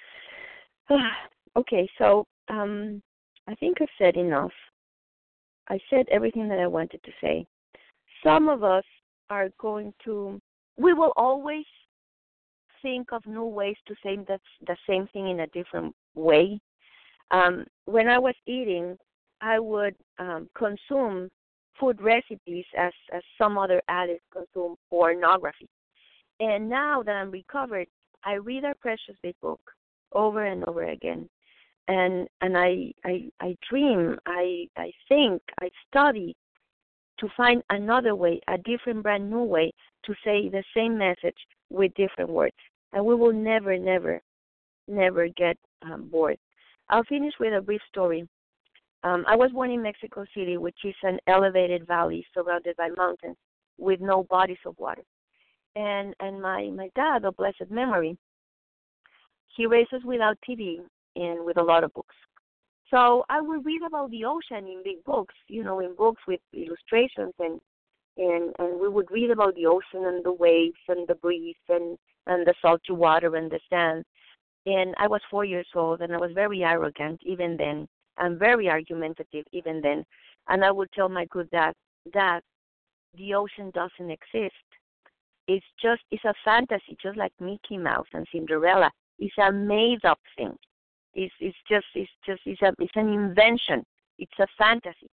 Okay, so um, I think I've said enough. I said everything that I wanted to say. Some of us are going to, we will always think of new ways to say the, the same thing in a different way. Um, when I was eating, I would um, consume food recipes as, as some other addicts consume pornography. And now that I'm recovered, I read our precious big book over and over again. And and I, I I dream, I I think, I study to find another way, a different, brand new way to say the same message with different words. And we will never, never, never get um, bored. I'll finish with a brief story. Um, I was born in Mexico City, which is an elevated valley surrounded by mountains with no bodies of water. And and my, my dad, of blessed memory, he raised us without T V and with a lot of books. So I would read about the ocean in big books, you know, in books with illustrations, and and, and we would read about the ocean and the waves and the breeze and, and the salty water and the sand. And I was four years old, and I was very arrogant even then, and very argumentative even then. And I would tell my good dad, Dad, the ocean doesn't exist. It's just, it's a fantasy, just like Mickey Mouse and Cinderella. It's a made-up thing. It's, it's just, it's just, it's a, it's an invention. It's a fantasy.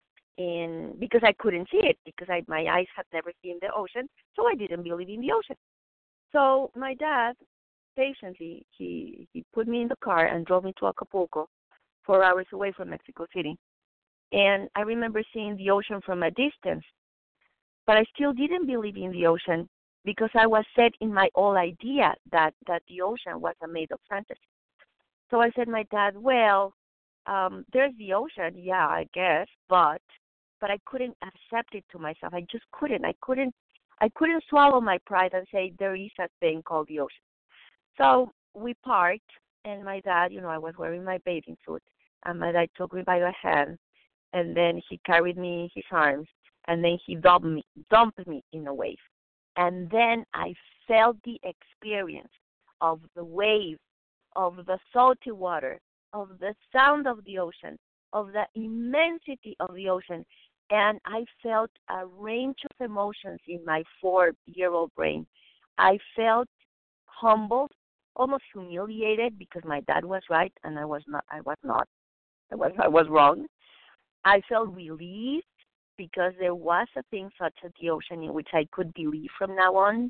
And because I couldn't see it, because I, my eyes had never seen the ocean, so I didn't believe in the ocean. So my dad, patiently, he, he put me in the car and drove me to Acapulco, four hours away from Mexico City. And I remember seeing the ocean from a distance, but I still didn't believe in the ocean because I was set in my old idea that, that the ocean was a made-up fantasy. So I said, my dad, well, um, there's the ocean, yeah, I guess, but but I couldn't accept it to myself. I just couldn't. I couldn't. I couldn't swallow my pride and say there is a thing called the ocean. So we parked, and my dad, you know, I was wearing my bathing suit, and my dad took me by the hand, and then he carried me in his arms, and then he dumped me, dumped me in a wave. And then I felt the experience of the wave, of the salty water, of the sound of the ocean, of the immensity of the ocean. And I felt a range of emotions in my four-year-old brain. I felt humbled, almost humiliated because my dad was right and I was not. I was not. I was, I was wrong. I felt relieved because there was a thing such as the ocean in which I could believe from now on.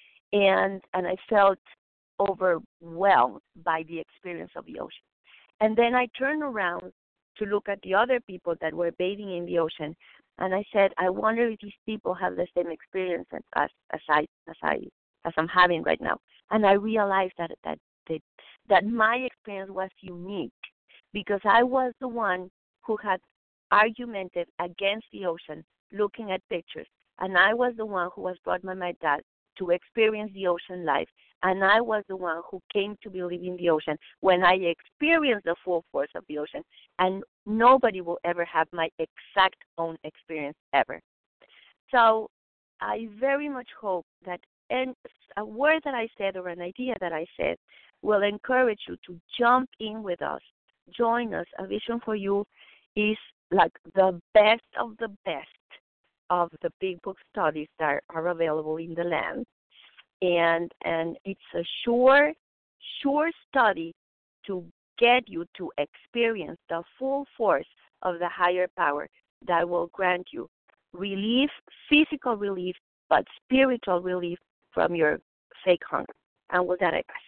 And and I felt overwhelmed by the experience of the ocean. And then I turned around to look at the other people that were bathing in the ocean, and I said, I wonder if these people have the same experience as as, as I as I as I'm having right now. And I realized that that that, that my experience was unique because I was the one who had argumented against the ocean, looking at pictures. And I was the one who was brought by my dad to experience the ocean life. And I was the one who came to believe in the ocean when I experienced the full force of the ocean. And nobody will ever have my exact own experience ever. So I very much hope that and a word that I said or an idea that I said will encourage you to jump in with us. Join us. A Vision for You is like the best of the best of the big book studies that are available in the land. And and it's a sure, sure study to get you to experience the full force of the higher power that will grant you relief, physical relief, but spiritual relief from your fake hunger. And with that, I pass.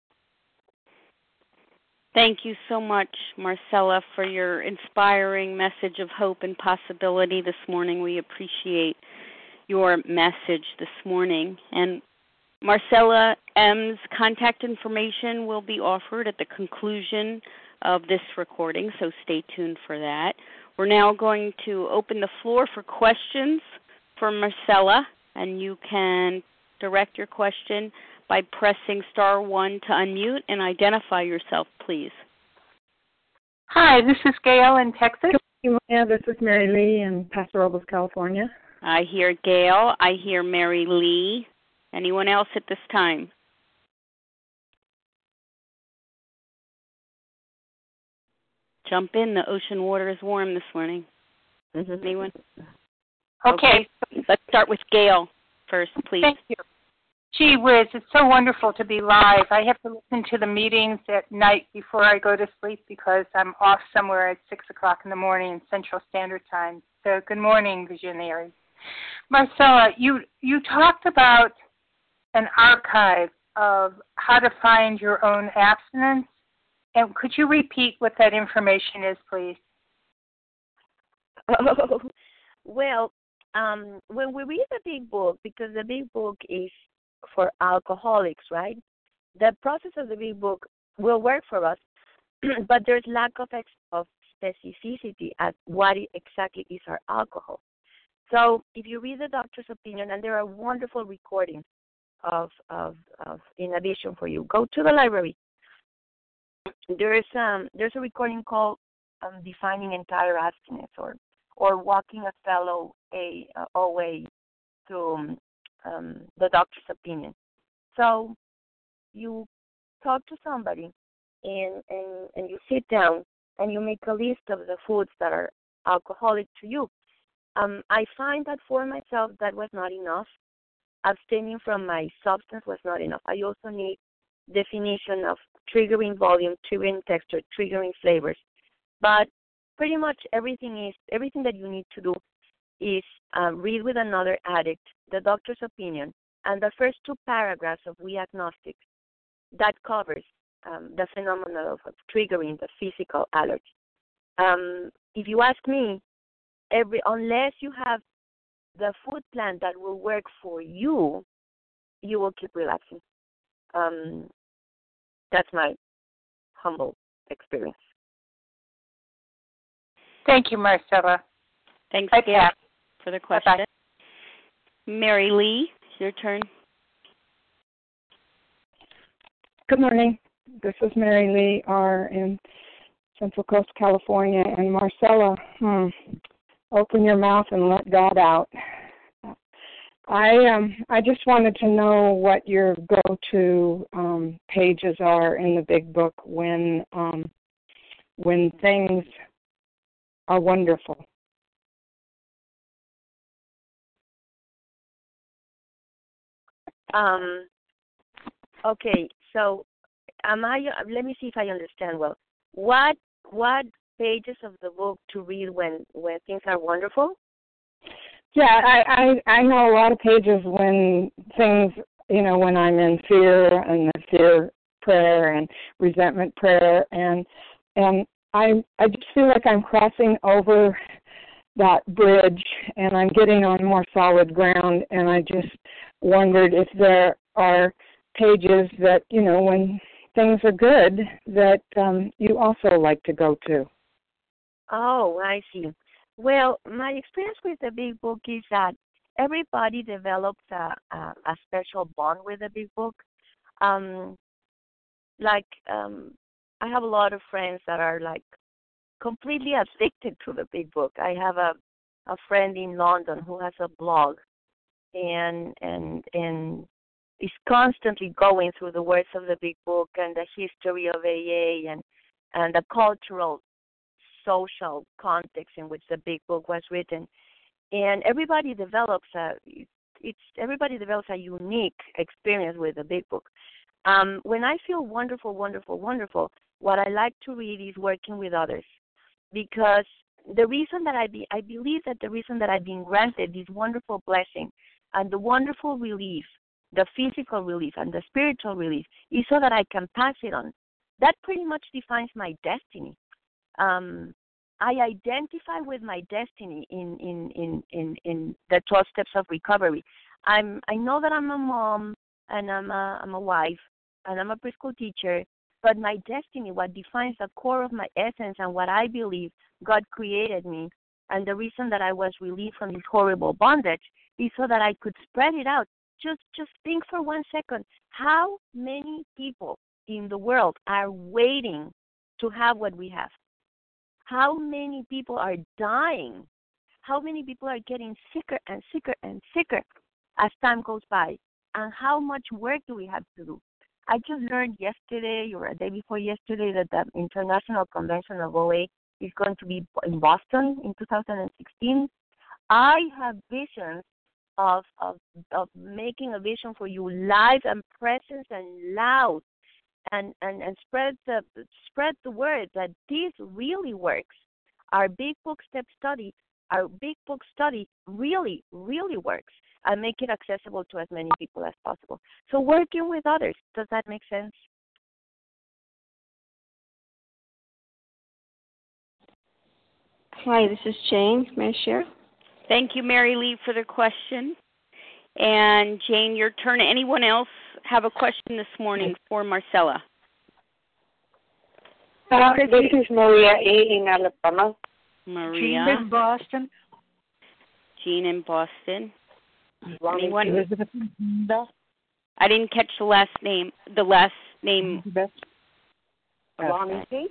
Thank you so much, Marcella, for your inspiring message of hope and possibility this morning. We appreciate your message this morning. And Marcella M's contact information will be offered at the conclusion of this recording, so stay tuned for that. We're now going to open the floor for questions for Marcella, and you can direct your question by pressing star one to unmute and identify yourself, please. Hi, this is Gail in Texas. Yeah, this is Mary Lee in Paso Robles, California. I hear Gail. I hear Mary Lee. Anyone else at this time? Jump in. The ocean water is warm this morning. Mm-hmm. Anyone? Okay. okay. Let's start with Gail first, please. Thank you. Gee whiz, it's so wonderful to be live. I have to listen to the meetings at night before I go to sleep because I'm off somewhere at six o'clock in the morning Central Standard Time. So good morning, visionaries. Marcella, you, you talked about an archive of how to find your own abstinence. And could you repeat what that information is, please? Oh, well, um, when we read the big book, because the big book is for alcoholics, right? The process of the big book will work for us, but there's lack of, ex- of specificity at what it exactly is our alcohol. So if you read the doctor's opinion, and there are wonderful recordings of, of, of In a Vision for You, go to the library. There's um there's a recording called um, Defining Entire Abstinence, or or Walking a Fellow a uh, away to um, um, the doctor's opinion. So you talk to somebody, and, and and you sit down and you make a list of the foods that are alcoholic to you. Um, I find that for myself that was not enough. Abstaining from my substance was not enough. I also need definition of triggering volume, triggering texture, triggering flavors. But pretty much everything is everything that you need to do is uh, read with another addict the doctor's opinion and the first two paragraphs of We Agnostic. That covers um, the phenomenon of, of triggering the physical allergy. Um, if you ask me, every unless you have the food plan that will work for you, you will keep relapsing. Um, that's my humble experience. Thank you, Marcella. Thanks, Bye, Gail, for the question. Bye-bye. Mary Lee, your turn. Good morning. This is Mary Lee R. in Central Coast, California. And Marcella, hmm, open your mouth and let God out. I um I just wanted to know what your go-to um, pages are in the big book when um, when things are wonderful. Um. Okay. So, am I? Let me see if I understand well. What what pages of the book to read when when things are wonderful? Yeah, I, I I know a lot of pages when things, you know, when I'm in fear and the fear prayer and resentment prayer, and and I I just feel like I'm crossing over that bridge and I'm getting on more solid ground, and I just wondered if there are pages that, you know, when things are good, that um, you also like to go to. Oh, I see. Well, my experience with the big book is that everybody develops a, a, a special bond with the Big Book. Um, like, um, I have a lot of friends that are like completely addicted to the Big Book. I have a, a friend in London who has a blog and and and is constantly going through the words of the Big Book and the history of A A and and the cultural, social context in which the Big Book was written. And everybody develops a it's everybody develops a unique experience with the Big Book. Um, when I feel wonderful, wonderful, wonderful, what I like to read is working with others, because the reason that I be I believe that the reason that I've been granted this wonderful blessing and the wonderful relief, the physical relief and the spiritual relief, is so that I can pass it on. That pretty much defines my destiny. Um, I identify with my destiny in, in, in, in, in the twelve steps of recovery. I'm I know that I'm a mom and I'm a I'm a wife and I'm a preschool teacher, but my destiny, what defines the core of my essence and what I believe God created me, and the reason that I was relieved from this horrible bondage, is so that I could spread it out. Just just think for one second, how many people in the world are waiting to have what we have? How many people are dying? How many people are getting sicker and sicker and sicker as time goes by? And how much work do we have to do? I just learned yesterday or a day before yesterday that the International Convention of O A is going to be in Boston in two thousand sixteen. I have visions of, of, of making a vision for you live and present and loud. And, and, and spread the spread the word that this really works. Our Big Book Step Study, our Big Book Study really, really works, and make it accessible to as many people as possible. So working with others, does that make sense? Hi, this is Jane. May I share? Thank you, Mary Lee, for the question. And Jane, your turn. Anyone else have a question this morning for Marcella? Uh, this is Maria A. in Alabama. Maria. Jean in Boston. Jean in Boston. Lonnie Anyone? Elizabeth. I didn't catch the last name. The last name. Lonnie C.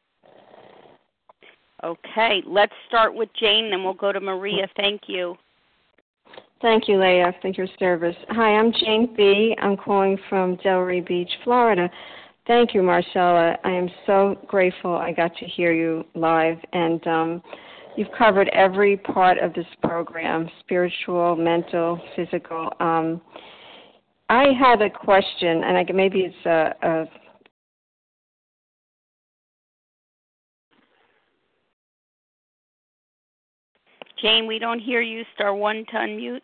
Okay, let's start with Jane, then we'll go to Maria. Thank you. Thank you, Leah. Thank you for your service. Hi, I'm Jane B. I'm calling from Delray Beach, Florida. Thank you, Marcella. I am so grateful I got to hear you live, and um, you've covered every part of this program, spiritual, mental, physical. Um, I had a question, and I, maybe it's a, a Jane, we don't hear you. Star one to unmute.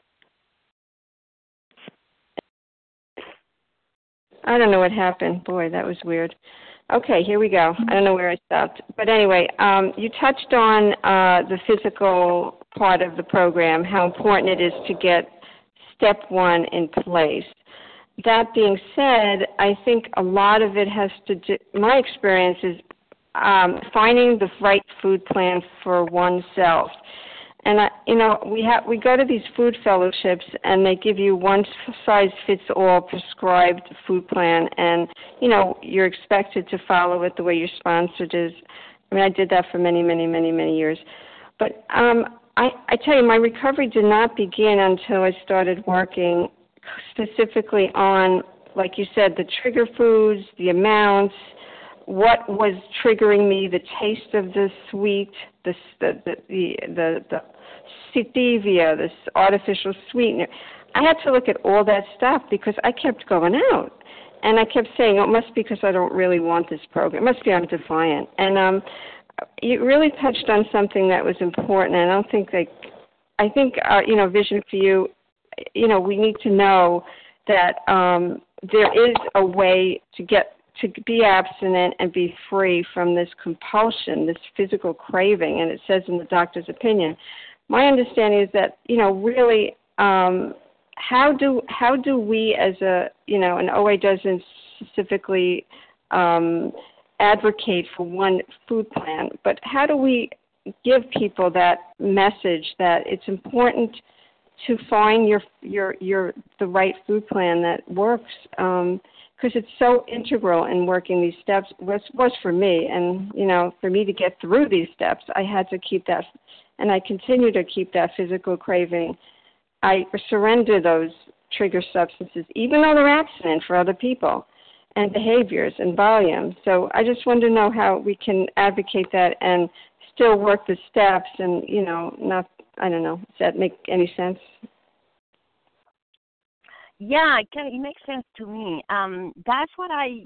I don't know what happened. Boy, that was weird. Okay, here we go. I don't know where I stopped. But anyway, um, you touched on uh, the physical part of the program, how important it is to get step one in place. That being said, I think a lot of it has to do, my experience is um, finding the right food plan for oneself. And I, you know, we have we go to these food fellowships, and they give you one size fits all prescribed food plan, and you know you're expected to follow it the way your sponsor does. I mean, I did that for many, many, many, many years. But um, I, I tell you, my recovery did not begin until I started working specifically on, like you said, the trigger foods, the amounts, what was triggering me, the taste of the sweet, the the the the, the, the stevia, this artificial sweetener. I had to look at all that stuff because I kept going out, and I kept saying, "Oh, it must be because I don't really want this program. It must be I'm defiant." And um, you really touched on something that was important, and I don't think they. I think uh, you know, Vision for You. You know, we need to know that um, there is a way to get. to be abstinent and be free from this compulsion, this physical craving, and it says in the doctor's opinion. My understanding is that, you know, really, um, how do how do we as a, you know, and O A doesn't specifically um, advocate for one food plan, but how do we give people that message that it's important to find your your your the right food plan that works. Um, because it's so integral in working these steps, was was for me. And, you know, for me to get through these steps, I had to keep that, and I continue to keep that physical craving. I surrender those trigger substances, even though they're accident for other people, and behaviors and volume. So I just wanted to know how we can advocate that and still work the steps and, you know, not, I don't know, does that make any sense? Yeah, it, can, it makes sense to me. Um, that's what I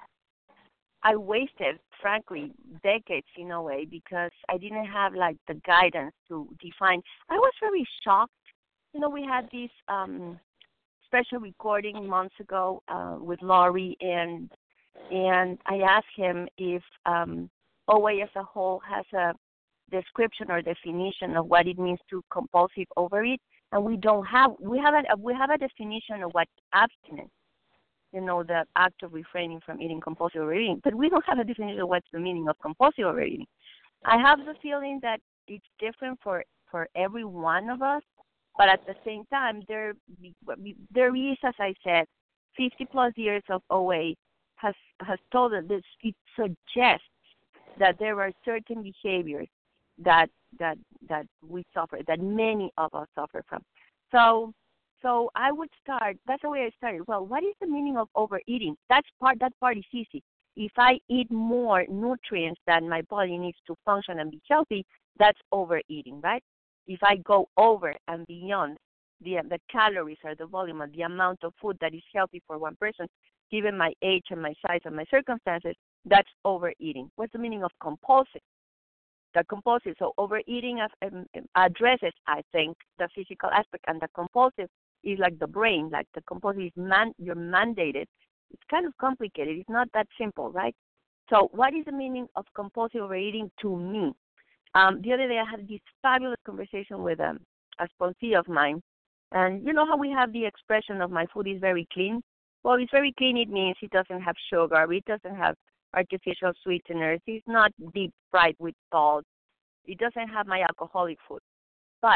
I wasted, frankly, decades in a way, because I didn't have like the guidance to define. I was very shocked. You know, we had this um, special recording months ago uh, with Laurie, and and I asked him if um, O A as a whole has a description or definition of what it means to compulsive overeat. And we don't have, we have a, we have a definition of what abstinence, you know, the act of refraining from eating compulsive overeating, but we don't have a definition of what's the meaning of compulsive overeating. I have the feeling that it's different for, for every one of us, but at the same time, there, there is, as I said, fifty plus years of O A has, has told us this, it suggests that there are certain behaviors that that that we suffer, that many of us suffer from. So so I would start, that's the way I started. Well, what is the meaning of overeating? That's part that part is easy. If I eat more nutrients than my body needs to function and be healthy, that's overeating, right? If I go over and beyond the the calories or the volume and the amount of food that is healthy for one person, given my age and my size and my circumstances, that's overeating. What's the meaning of compulsive? The compulsive, so overeating um, addresses, I think, the physical aspect, and the compulsive is like the brain, like the compulsive is man, you're mandated. It's kind of complicated. It's not that simple, right? So what is the meaning of compulsive overeating to me? Um, the other day I had this fabulous conversation with um, a sponsee of mine, and you know how we have the expression of my food is very clean? Well, it's very clean. It means it doesn't have sugar. It doesn't have artificial sweeteners. It's not deep fried with salt. It doesn't have my alcoholic food. But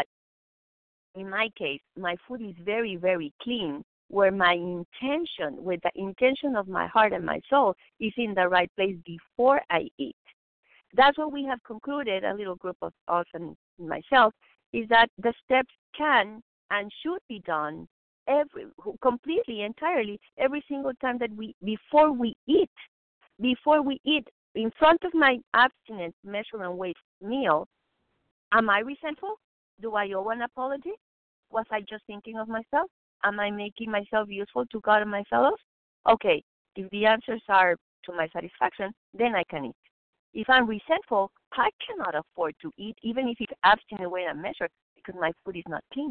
in my case, my food is very, very clean, where my intention, with the intention of my heart and my soul, is in the right place before I eat. That's what we have concluded, a little group of us and myself, is that the steps can and should be done every completely, entirely, every single time that we, before we eat. Before we eat, in front of my abstinence measure and weight meal, am I resentful? Do I owe an apology? Was I just thinking of myself? Am I making myself useful to God and my fellows? Okay, if the answers are to my satisfaction, then I can eat. If I'm resentful, I cannot afford to eat, even if it's abstinent weight and measure, because my food is not clean.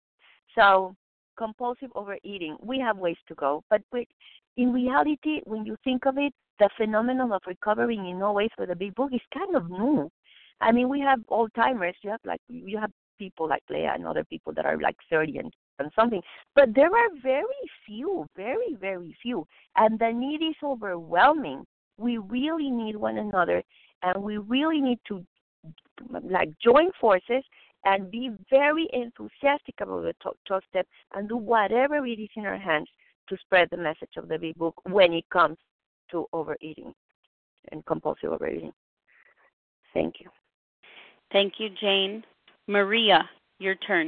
So compulsive overeating, we have ways to go, but in reality, when you think of it, the phenomenon of recovering in no ways for the big book is kind of new. I mean, we have old timers. You have like you have people like Leah and other people that are like thirty and, and something, but there are very few, very very few, and the need is overwhelming. We really need one another, and we really need to like join forces and be very enthusiastic about the twelve steps and do whatever it is in our hands to spread the message of the big book when it comes to overeating and compulsive overeating. Thank you. Thank you, Jane. Maria, your turn.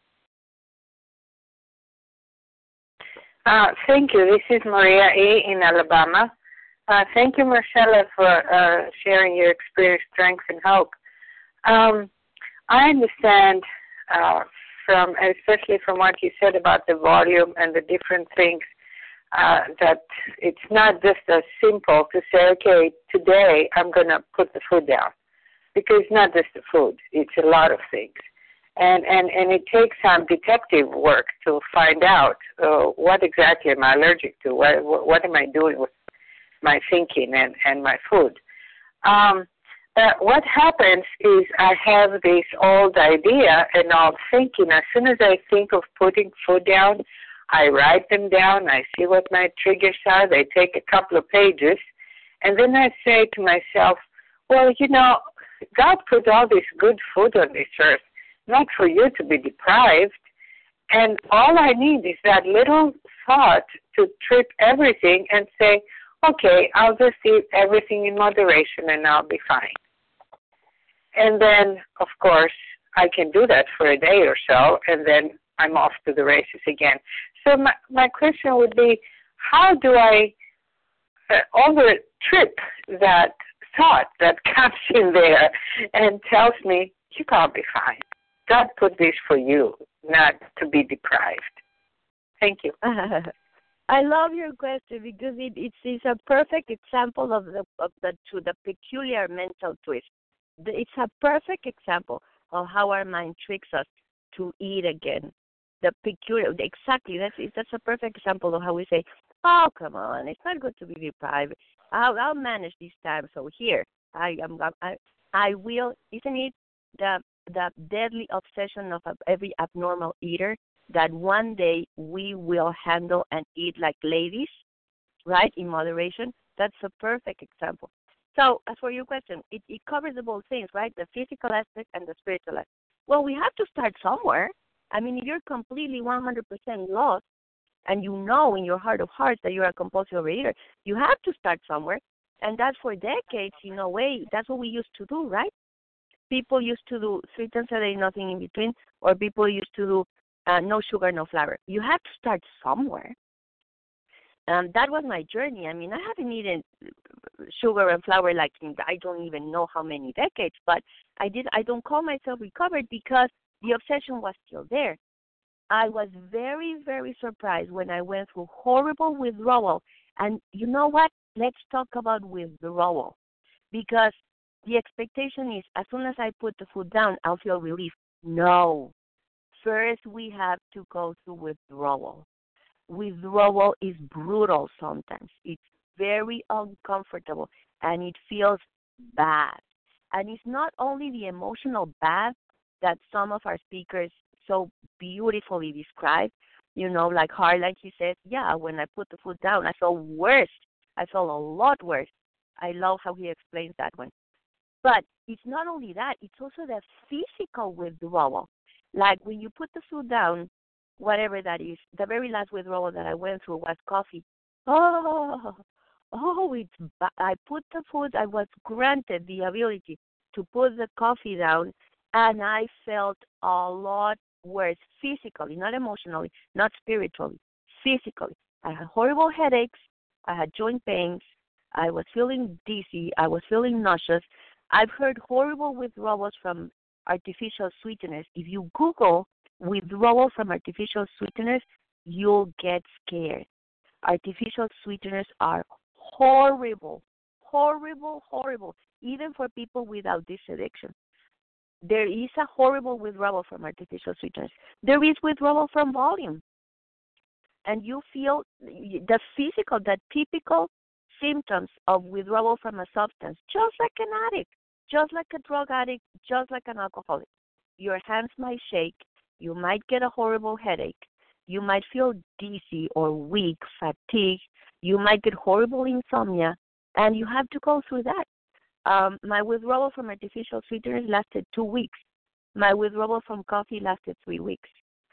Uh, thank you. This is Maria A. in Alabama. Uh, thank you, Marcella, for uh, sharing your experience, strength, and hope. Um, I understand uh, from, especially from what you said about the volume and the different things, uh, that it's not just as simple to say, okay, today I'm going to put the food down. Because it's not just the food, it's a lot of things. And and, and it takes some detective work to find out uh, what exactly am I allergic to, what, what am I doing with my thinking and, and my food. Um, but what happens is I have this old idea and old thinking. As soon as I think of putting food down, I write them down, I see what my triggers are, they take a couple of pages, and then I say to myself, well, you know, God put all this good food on this earth, not for you to be deprived. And all I need is that little thought to trip everything and say, okay, I'll just eat everything in moderation and I'll be fine. And then, of course, I can do that for a day or so, and then I'm off to the races again. So my, my question would be, how do I uh, over trip that thought that comes in there and tells me, you're going to be fine. God put this for you, not to be deprived. Thank you. I love your question because it, it's, it's a perfect example of the of the to the peculiar mental twist. It's a perfect example of how our mind tricks us to eat again. The peculiar, exactly. That's that's a perfect example of how we say, "Oh, come on, it's not good to be deprived. I'll I'll manage this time. So here, I am. I I will. Isn't it the the deadly obsession of every abnormal eater that one day we will handle and eat like ladies, right? In moderation. That's a perfect example. So, as for your question, it, it covers the both things, right? The physical aspect and the spiritual aspect. Well, we have to start somewhere. I mean, if you're completely one hundred percent lost and you know in your heart of hearts that you're a compulsive overeater, you have to start somewhere. And that's for decades, in a way, that's what we used to do, right? People used to do three times a day, nothing in between, or people used to do uh, no sugar, no flour. You have to start somewhere. Um, that was my journey. I mean, I haven't eaten sugar and flour like in, I don't even know how many decades, but I did. I don't call myself recovered because the obsession was still there. I was very, very surprised when I went through horrible withdrawal. And you know what? Let's talk about withdrawal, because the expectation is as soon as I put the food down, I'll feel relief. No. First, we have to go through withdrawal. Withdrawal is brutal sometimes. It's very uncomfortable, and it feels bad. And it's not only the emotional bad that some of our speakers so beautifully describe, you know, like Harlan, he says, yeah, when I put the food down, I felt worse. I felt a lot worse. I love how he explains that one. But it's not only that, it's also the physical withdrawal. Like when you put the food down, whatever that is, the very last withdrawal that I went through was coffee. Oh, oh, it's ba- I put the food, I was granted the ability to put the coffee down, and I felt a lot worse physically, not emotionally, not spiritually, physically. I had horrible headaches. I had joint pains. I was feeling dizzy. I was feeling nauseous. I've heard horrible withdrawals from artificial sweeteners. If you Google withdrawal from artificial sweeteners, you'll get scared. Artificial sweeteners are horrible, horrible, horrible, even for people without this addiction. There is a horrible withdrawal from artificial sweeteners. There is withdrawal from volume. And you feel the physical, the typical symptoms of withdrawal from a substance, just like an addict, just like a drug addict, just like an alcoholic. Your hands might shake. You might get a horrible headache. You might feel dizzy or weak, fatigued. You might get horrible insomnia, and you have to go through that. Um, my withdrawal from artificial sweeteners lasted two weeks. My withdrawal from coffee lasted three weeks.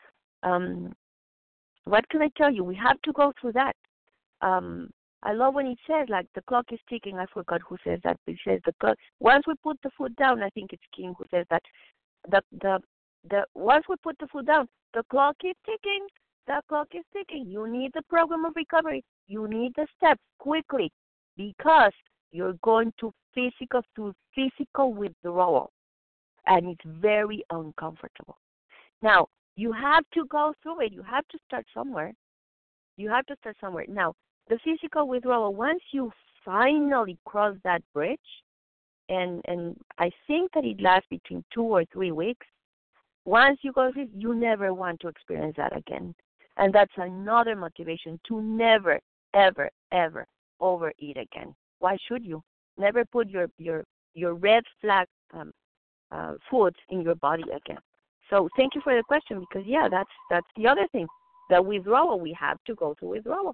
Um, what can I tell you? We have to go through that. Um, I love when it says, like, the clock is ticking. I forgot who says that, but it says the clock. Once we put the food down, I think it's King who says that. The the the once we put the food down, the clock is ticking. The clock is ticking. You need the program of recovery. You need the steps quickly, because you're going to physical to physical withdrawal, and it's very uncomfortable. Now, you have to go through it. You have to start somewhere. You have to start somewhere. Now, the physical withdrawal, once you finally cross that bridge, and and I think that it lasts between two or three weeks, once you go through it, you never want to experience that again. And that's another motivation to never, ever, ever overeat again. Why should you? Never put your your, your red flag um, uh, foods in your body again. So thank you for the question, because, yeah, that's that's the other thing. The withdrawal, we have to go through withdrawal.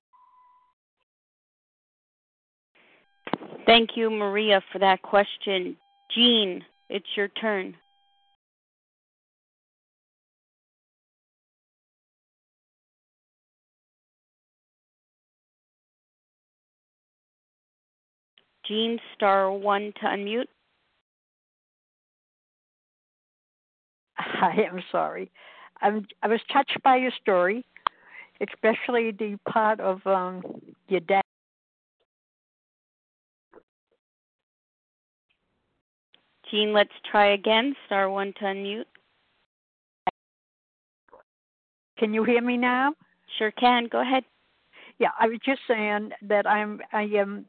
Thank you, Maria, for that question. Jean, it's your turn. Jean, star one to unmute. I am sorry. I'm, I was touched by your story, especially the part of um, your dad. Jean, let's try again. Star one to unmute. Can you hear me now? Sure can. Go ahead. Yeah, I was just saying that I'm I am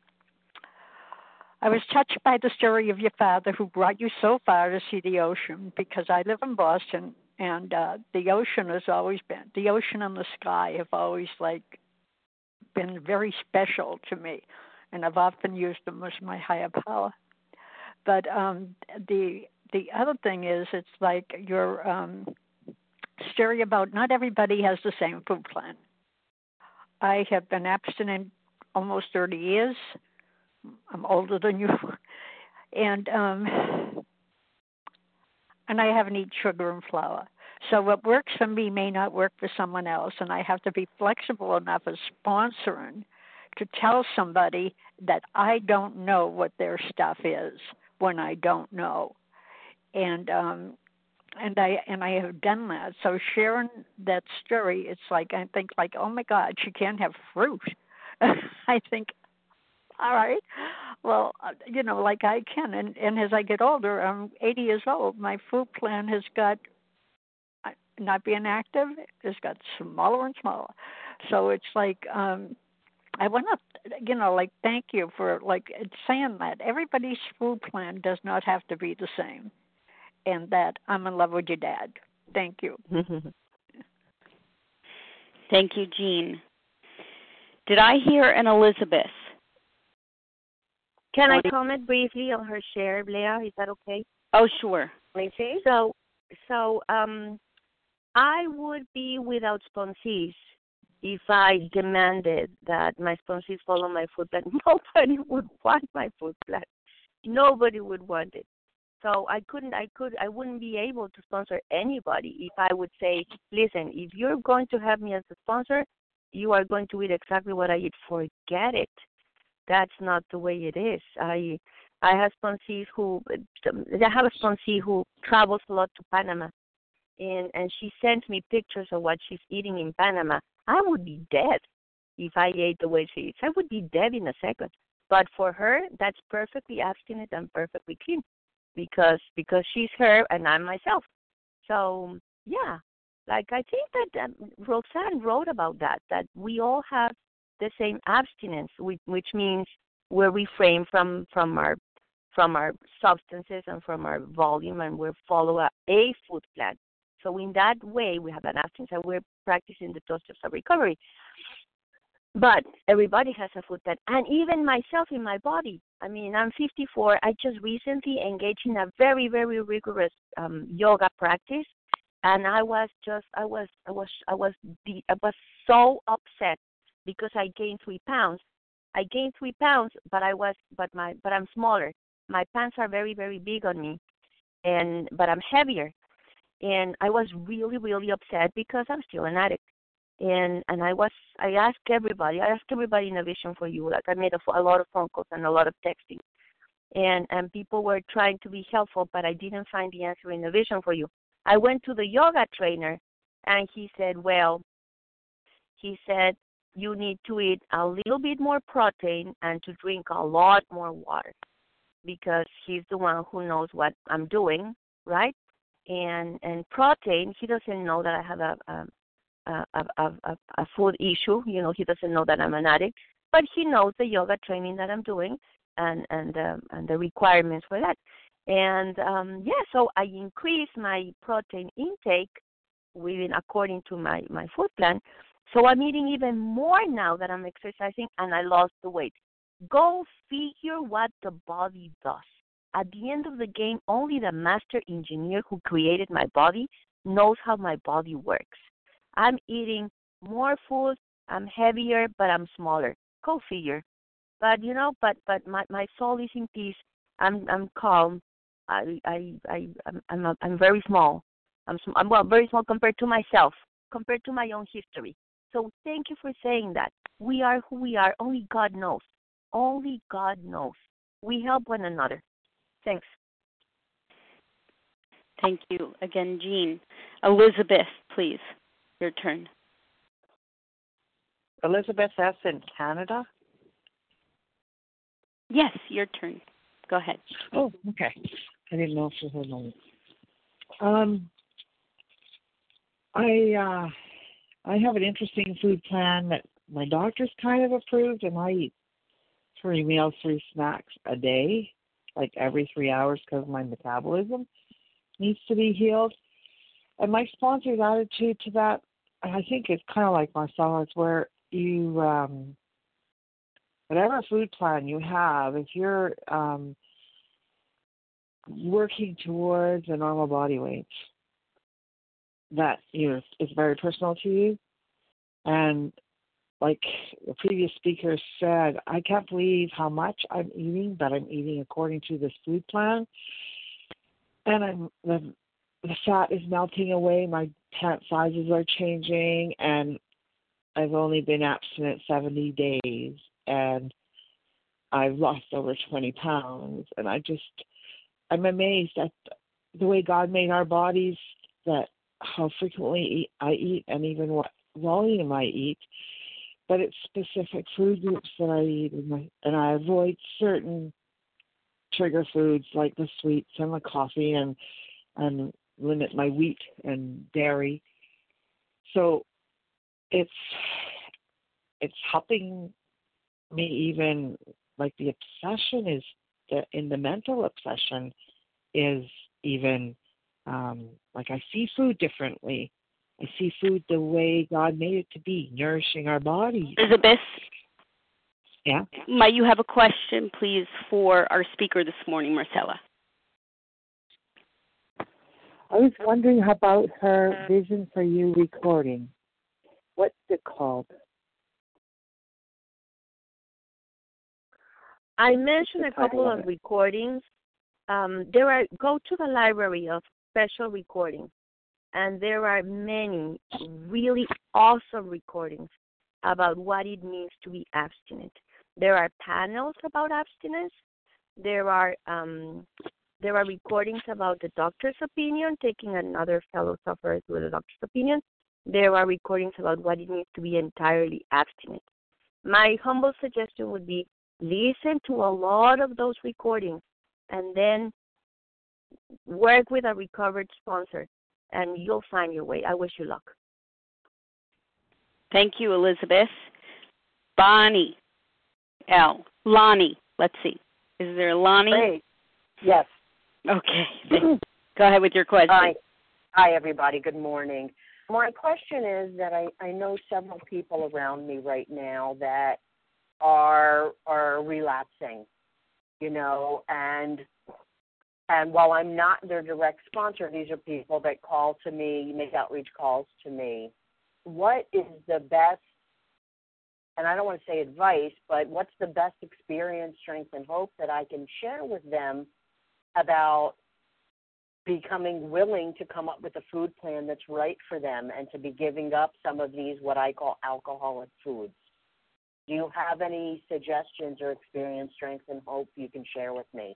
I was touched by the story of your father who brought you so far to see the ocean, because I live in Boston and uh, the ocean has always been the ocean and the sky have always like been very special to me, and I've often used them as my higher power. But um, the the other thing is, it's like your um, story about not everybody has the same food plan. I have been abstinent almost thirty years. I'm older than you, and um, and I haven't eaten sugar and flour. So what works for me may not work for someone else, and I have to be flexible enough as sponsoring to tell somebody that I don't know what their stuff is when I don't know, and um, and I and I have done that. So sharing that story, it's like I think like, oh my God, she can't have fruit. I think, all right, well, you know, like I can, and and as I get older, I'm eighty years old. My food plan has got, not being active, has got smaller and smaller. So it's like, um, I want to, you know, like thank you for like saying that everybody's food plan does not have to be the same, and that I'm in love with your dad. Thank you. Thank you, Jean. Did I hear an Elizabeth? Can I comment briefly on her share, Leah? Is that okay? Oh, sure. So, so um, I would be without sponsees if I demanded that my sponsees follow my food plan. Nobody would want my food plan. Nobody would want it. So I couldn't, I could, I wouldn't be able to sponsor anybody if I would say, listen, if you're going to have me as a sponsor, you are going to eat exactly what I eat. Forget it. That's not the way it is. I I have sponsees who I have a sponsee who travels a lot to Panama, and and she sends me pictures of what she's eating in Panama. I would be dead if I ate the way she eats. I would be dead in a second. But for her, that's perfectly abstinent and perfectly clean, because because she's her and I'm myself. So yeah, like I think that um, Roxanne wrote about that. That we all have the same abstinence, which, which means we're refrained from, from our from our substances and from our volume, and we follow a, a food plan. So in that way, we have an abstinence, and we're practicing the twelve steps of recovery. But everybody has a food plan, and even myself in my body. I mean, I'm fifty-four. I just recently engaged in a very, very rigorous um, yoga practice, and I was just, I was, I was, I was, the, I was so upset because I gained three pounds. I gained three pounds, but I was, but my, but I'm smaller. My pants are very, very big on me, and but I'm heavier, and I was really, really upset because I'm still an addict, and and I was, I asked everybody, I asked everybody in A Vision for You. Like I made a, a lot of phone calls and a lot of texting, and and people were trying to be helpful, but I didn't find the answer in A Vision for You. I went to the yoga trainer, and he said, well, he said, you need to eat a little bit more protein and to drink a lot more water, because he's the one who knows what I'm doing, right? And and protein, he doesn't know that I have a a, a, a, a food issue. You know, he doesn't know that I'm an addict, but he knows the yoga training that I'm doing and and um, and the requirements for that. And um, yeah, so I increased my protein intake within according to my, my food plan. So I'm eating even more now that I'm exercising, and I lost the weight. Go figure what the body does. At the end of the game, only the master engineer who created my body knows how my body works. I'm eating more food, I'm heavier, but I'm smaller. Go figure. But you know, but but my, my soul is in peace. I'm I'm calm. I I I I'm I'm, a, I'm very small. I'm, I'm well very small compared to myself, compared to my own history. So thank you for saying that. We are who we are. Only God knows. only God knows. We help one another. Thanks. Thank you again, Jean. Elizabeth, please, your turn. Elizabeth S. in Canada? Yes, your turn. Go ahead. Oh, okay. I didn't know if you heard my Um, I uh, I have an interesting food plan that my doctor's kind of approved, and I eat three meals, three snacks a day, like every three hours because my metabolism needs to be healed. And my sponsor's attitude to that, I think it's kind of like Marcella, it's where you, um, whatever food plan you have, if you're um, working towards a normal body weight, that you know, is very personal to you. And like the previous speaker said, I can't believe how much I'm eating, but I'm eating according to this food plan. And I'm the, the fat is melting away, my pant sizes are changing, and I've only been abstinent seventy days, and I've lost over twenty pounds. And I just, I'm amazed at the way God made our bodies, that how frequently I eat and even what volume I eat. But it's specific food groups that I eat, and I, and I avoid certain trigger foods like the sweets and the coffee, and and limit my wheat and dairy. So it's it's helping me, even like the obsession is the, in the mental obsession is even um, like I see food differently. I see food the way God made it to be, nourishing our bodies. Elizabeth? Yeah? Might you have a question, please, for our speaker this morning, Marcella? I was wondering about her Vision for You recording. What's it called? I mentioned a couple of recordings. Um, there are go to the library of special recordings, and there are many really awesome recordings about what it means to be abstinent. There are panels about abstinence. There are um, there are recordings about the doctor's opinion, taking another fellow sufferer through the doctor's opinion. There are recordings about what it means to be entirely abstinent. My humble suggestion would be listen to a lot of those recordings and then work with a recovered sponsor, and you'll find your way. I wish you luck. Thank you, Elizabeth. Bonnie L. Lonnie, let's see. Is there a Lonnie? Hey. Yes. Okay. Go ahead with your question. Hi. Hi, everybody. Good morning. My question is that I, I know several people around me right now that are are relapsing, you know, and and while I'm not their direct sponsor, these are people that call to me, make outreach calls to me. What is the best, and I don't want to say advice, but what's the best experience, strength, and hope that I can share with them about becoming willing to come up with a food plan that's right for them and to be giving up some of these what I call alcoholic foods? Do you have any suggestions or experience, strength, and hope you can share with me?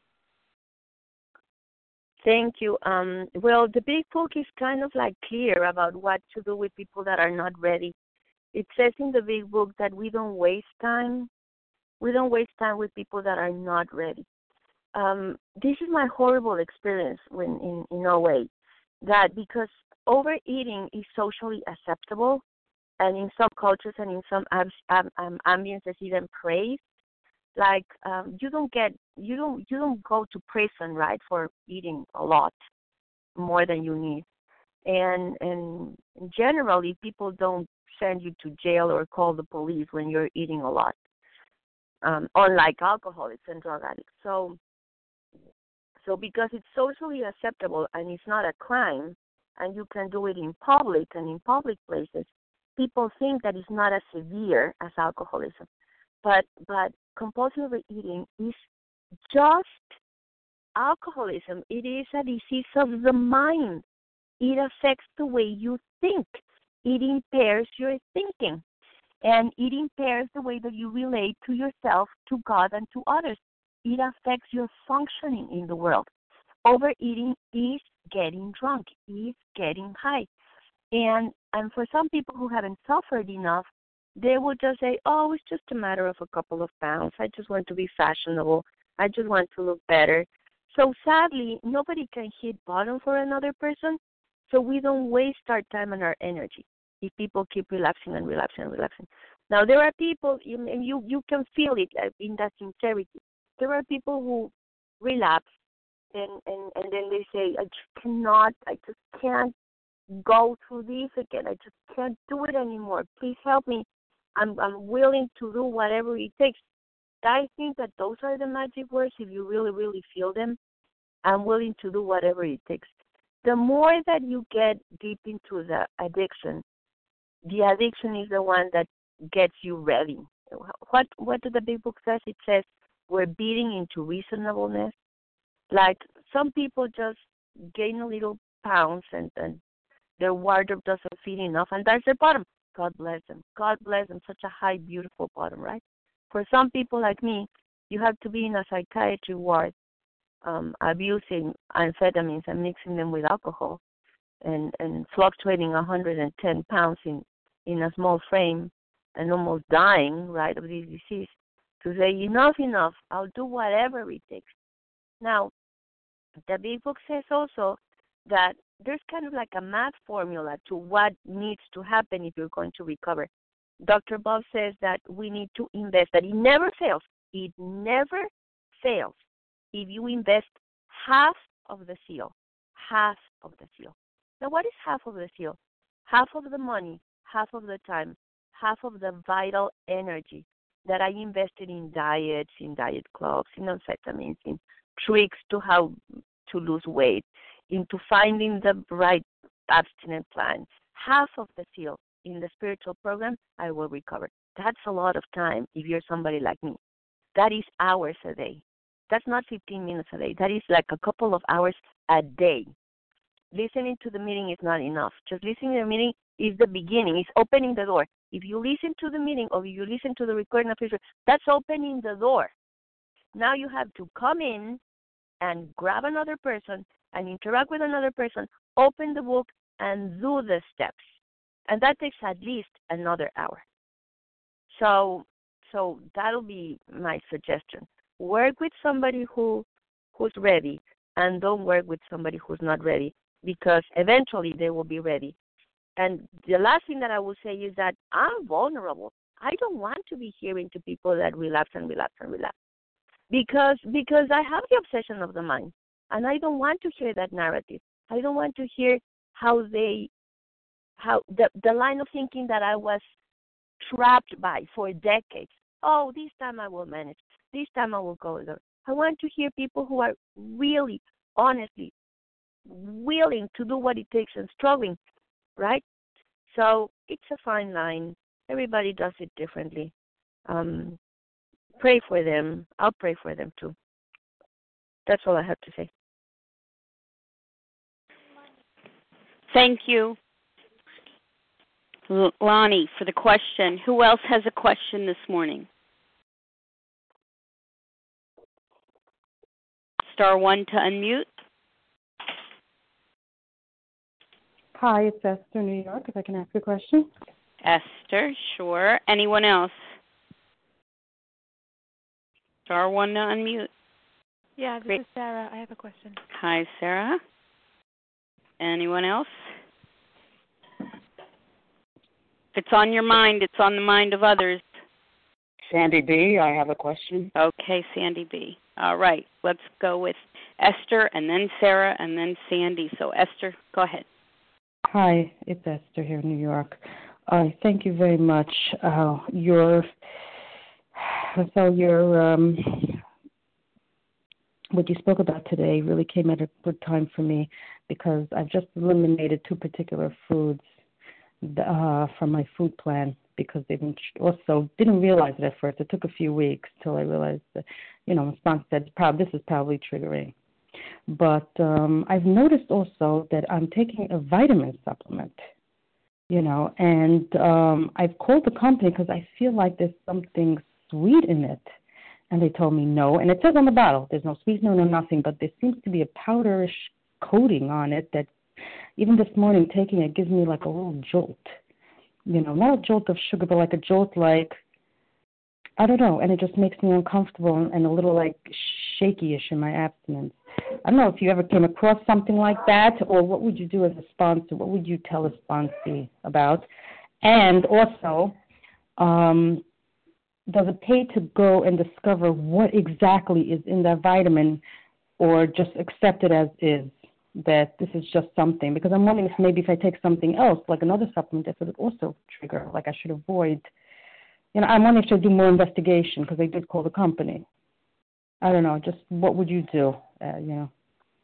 Thank you. Um, well, the big book is kind of like clear about what to do with people that are not ready. It says in the big book that we don't waste time. We don't waste time with people that are not ready. Um, this is my horrible experience when in, in O A, that because overeating is socially acceptable, and in some cultures and in some ab- ab- um, ambiences even praised. Like um, you don't get, you don't, you don't go to prison, right, for eating a lot more than you need, and and generally people don't send you to jail or call the police when you're eating a lot. Um, unlike alcoholics and drug addicts, so so because it's socially acceptable and it's not a crime, and you can do it in public and in public places, people think that it's not as severe as alcoholism. But but compulsive eating is just alcoholism. It is a disease of the mind. It affects the way you think. It impairs your thinking. And it impairs the way that you relate to yourself, to God, and to others. It affects your functioning in the world. Overeating is getting drunk, is getting high. And and for some people who haven't suffered enough, they will just say, oh, it's just a matter of a couple of pounds. I just want to be fashionable. I just want to look better. So sadly, nobody can hit bottom for another person, so we don't waste our time and our energy if people keep relapsing and relapsing and relapsing. Now, there are people, and you, you can feel it in that sincerity. There are people who relapse, and, and, and then they say, I just cannot, I just can't go through this again. I just can't do it anymore. Please help me. I'm I'm willing to do whatever it takes. I think that those are the magic words if you really, really feel them. I'm willing to do whatever it takes. The more that you get deep into the addiction, the addiction is the one that gets you ready. What what do the big book says? It says we're beating into reasonableness. Like some people just gain a little pounds and, and their wardrobe doesn't fit enough, and that's their bottom. God bless them. God bless them. Such a high, beautiful bottom, right? For some people like me, you have to be in a psychiatry ward um, abusing amphetamines and mixing them with alcohol and, and fluctuating one hundred ten pounds in, in a small frame and almost dying, right, of this disease to say, enough, enough, I'll do whatever it takes. Now, the big book says also that there's kind of like a math formula to what needs to happen if you're going to recover. Doctor Bob says that we need to invest, that it never fails. It never fails if you invest half of the seal, half of the seal. Now, what is half of the seal? Half of the money, half of the time, half of the vital energy that I invested in diets, in diet clubs, in amphetamines, in tricks to how to lose weight, into finding the right abstinent plan. Half of the seal in the spiritual program, I will recover. That's a lot of time if you're somebody like me. That is hours a day. That's not fifteen minutes a day. That is like a couple of hours a day. Listening to the meeting is not enough. Just listening to the meeting is the beginning. It's opening the door. If you listen to the meeting or you listen to the recording of Israel, that's opening the door. Now you have to come in and grab another person and interact with another person, open the book, and do the steps. And that takes at least another hour. So so that'll be my suggestion. Work with somebody who who's ready, and don't work with somebody who's not ready, because eventually they will be ready. And the last thing that I will say is that I'm vulnerable. I don't want to be hearing to people that relapse and relapse and relapse. Because because I have the obsession of the mind, and I don't want to hear that narrative. I don't want to hear how they, how the the line of thinking that I was trapped by for decades. Oh, this time I will manage. This time I will go there. I want to hear people who are really, honestly, willing to do what it takes and struggling, right? So it's a fine line. Everybody does it differently. Um, Pray for them. I'll pray for them too. That's all I have to say. Thank you, L- Lonnie, for the question. Who else has a question this morning? Star one to unmute. Hi, it's Esther, New York, if I can ask a question. Esther, sure. Anyone else? Star one to unmute. Yeah, this Great. is Sarah. I have a question. Hi, Sarah. Anyone else? If it's on your mind, it's on the mind of others. Sandy B., I have a question. Okay, Sandy B. All right, let's go with Esther and then Sarah and then Sandy. So, Esther, go ahead. Hi, it's Esther here in New York. Uh, thank you very much. Uh, your so your um, what you spoke about today really came at a good time for me, because I've just eliminated two particular foods uh, from my food plan, because they've been also didn't realize it at first. It took a few weeks till I realized that, you know, my sponsor said, this is probably triggering. But um, I've noticed also that I'm taking a vitamin supplement, you know. And um, I've called the company because I feel like there's something sweet in it. And they told me no. And it says on the bottle, there's no sweetener, no nothing, but there seems to be a powderish coating on it that even this morning taking it gives me like a little jolt. You know, not a jolt of sugar, but like a jolt like, I don't know, and it just makes me uncomfortable and, and a little like shaky-ish in my abstinence. I don't know if you ever came across something like that, or what would you do as a sponsor? What would you tell a sponsee about? And also, um, does it pay to go and discover what exactly is in that vitamin, or just accept it as is, that this is just something? Because I'm wondering if maybe if I take something else, like another supplement, if it would also trigger, like I should avoid. You know, I'm wondering if I should do more investigation, because they did call the company. I don't know, just what would you do, uh, you know?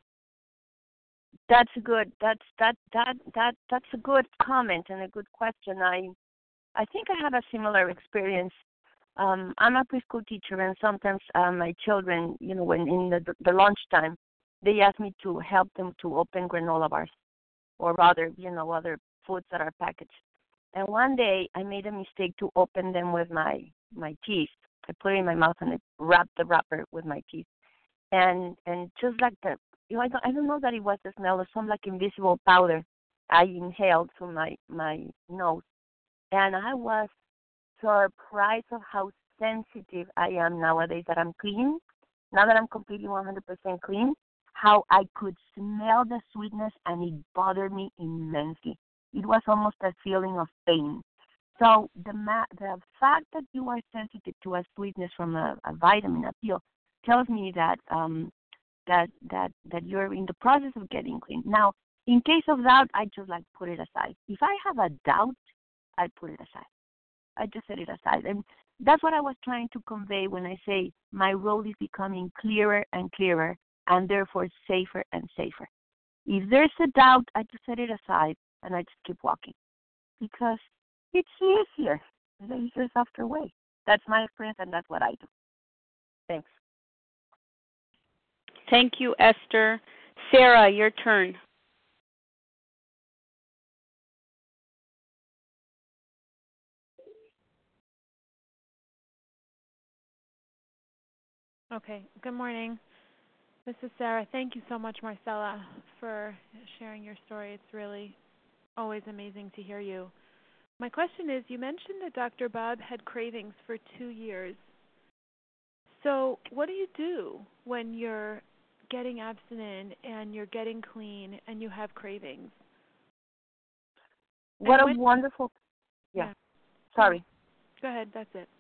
That's good. That's that that that that's a good comment and a good question. I I think I have a similar experience. Um, I'm a preschool teacher, and sometimes uh, my children, you know, when in the the lunchtime, they ask me to help them to open granola bars, or rather, you know, other foods that are packaged. And one day I made a mistake to open them with my my teeth. I put it in my mouth and I wrapped the wrapper with my teeth. And and just like the, you know, I don't, I don't know that it was the smell of some like invisible powder I inhaled through my my nose, and I was surprised of how sensitive I am nowadays that I'm clean. Now that I'm completely one hundred percent clean, how I could smell the sweetness and it bothered me immensely. It was almost a feeling of pain. So the ma- the fact that you are sensitive to a sweetness from a, a vitamin, a pill, tells me that um, that that that you're in the process of getting clean. Now, in case of doubt, I just like put it aside. If I have a doubt, I put it aside. I just set it aside, and that's what I was trying to convey when I say my road is becoming clearer and clearer, and therefore safer and safer. If there's a doubt, I just set it aside and I just keep walking, because it's easier. It's the easier, softer way. That's my experience, and that's what I do. Thanks. Thank you, Esther. Sarah, your turn. Okay. Good morning. This is Sarah. Thank you so much, Marcella, for sharing your story. It's really always amazing to hear you. My question is, you mentioned that Doctor Bob had cravings for two years. So what do you do when you're getting abstinent and you're getting clean and you have cravings? What and a when, wonderful, yeah. yeah. Sorry. Go ahead, that's it.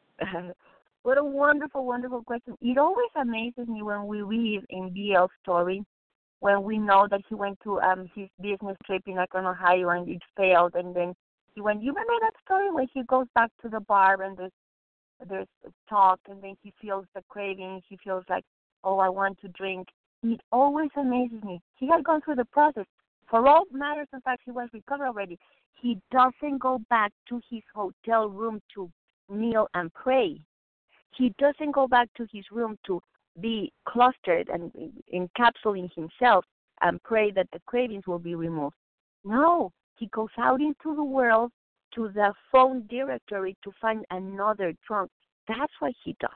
What a wonderful, wonderful question. It always amazes me when we read in B L's story, when we know that he went to um his business trip in Akron, Ohio, and it failed, and then he went, you remember that story when he goes back to the bar and there's there's talk, and then he feels the craving, he feels like, oh, I want to drink. It always amazes me. He had gone through the process. For all matters of fact, he was recovered already. He doesn't go back to his hotel room to kneel and pray. He doesn't go back to his room to be clustered and encapsulating himself and pray that the cravings will be removed. No, he goes out into the world to the phone directory to find another drunk. That's what he does.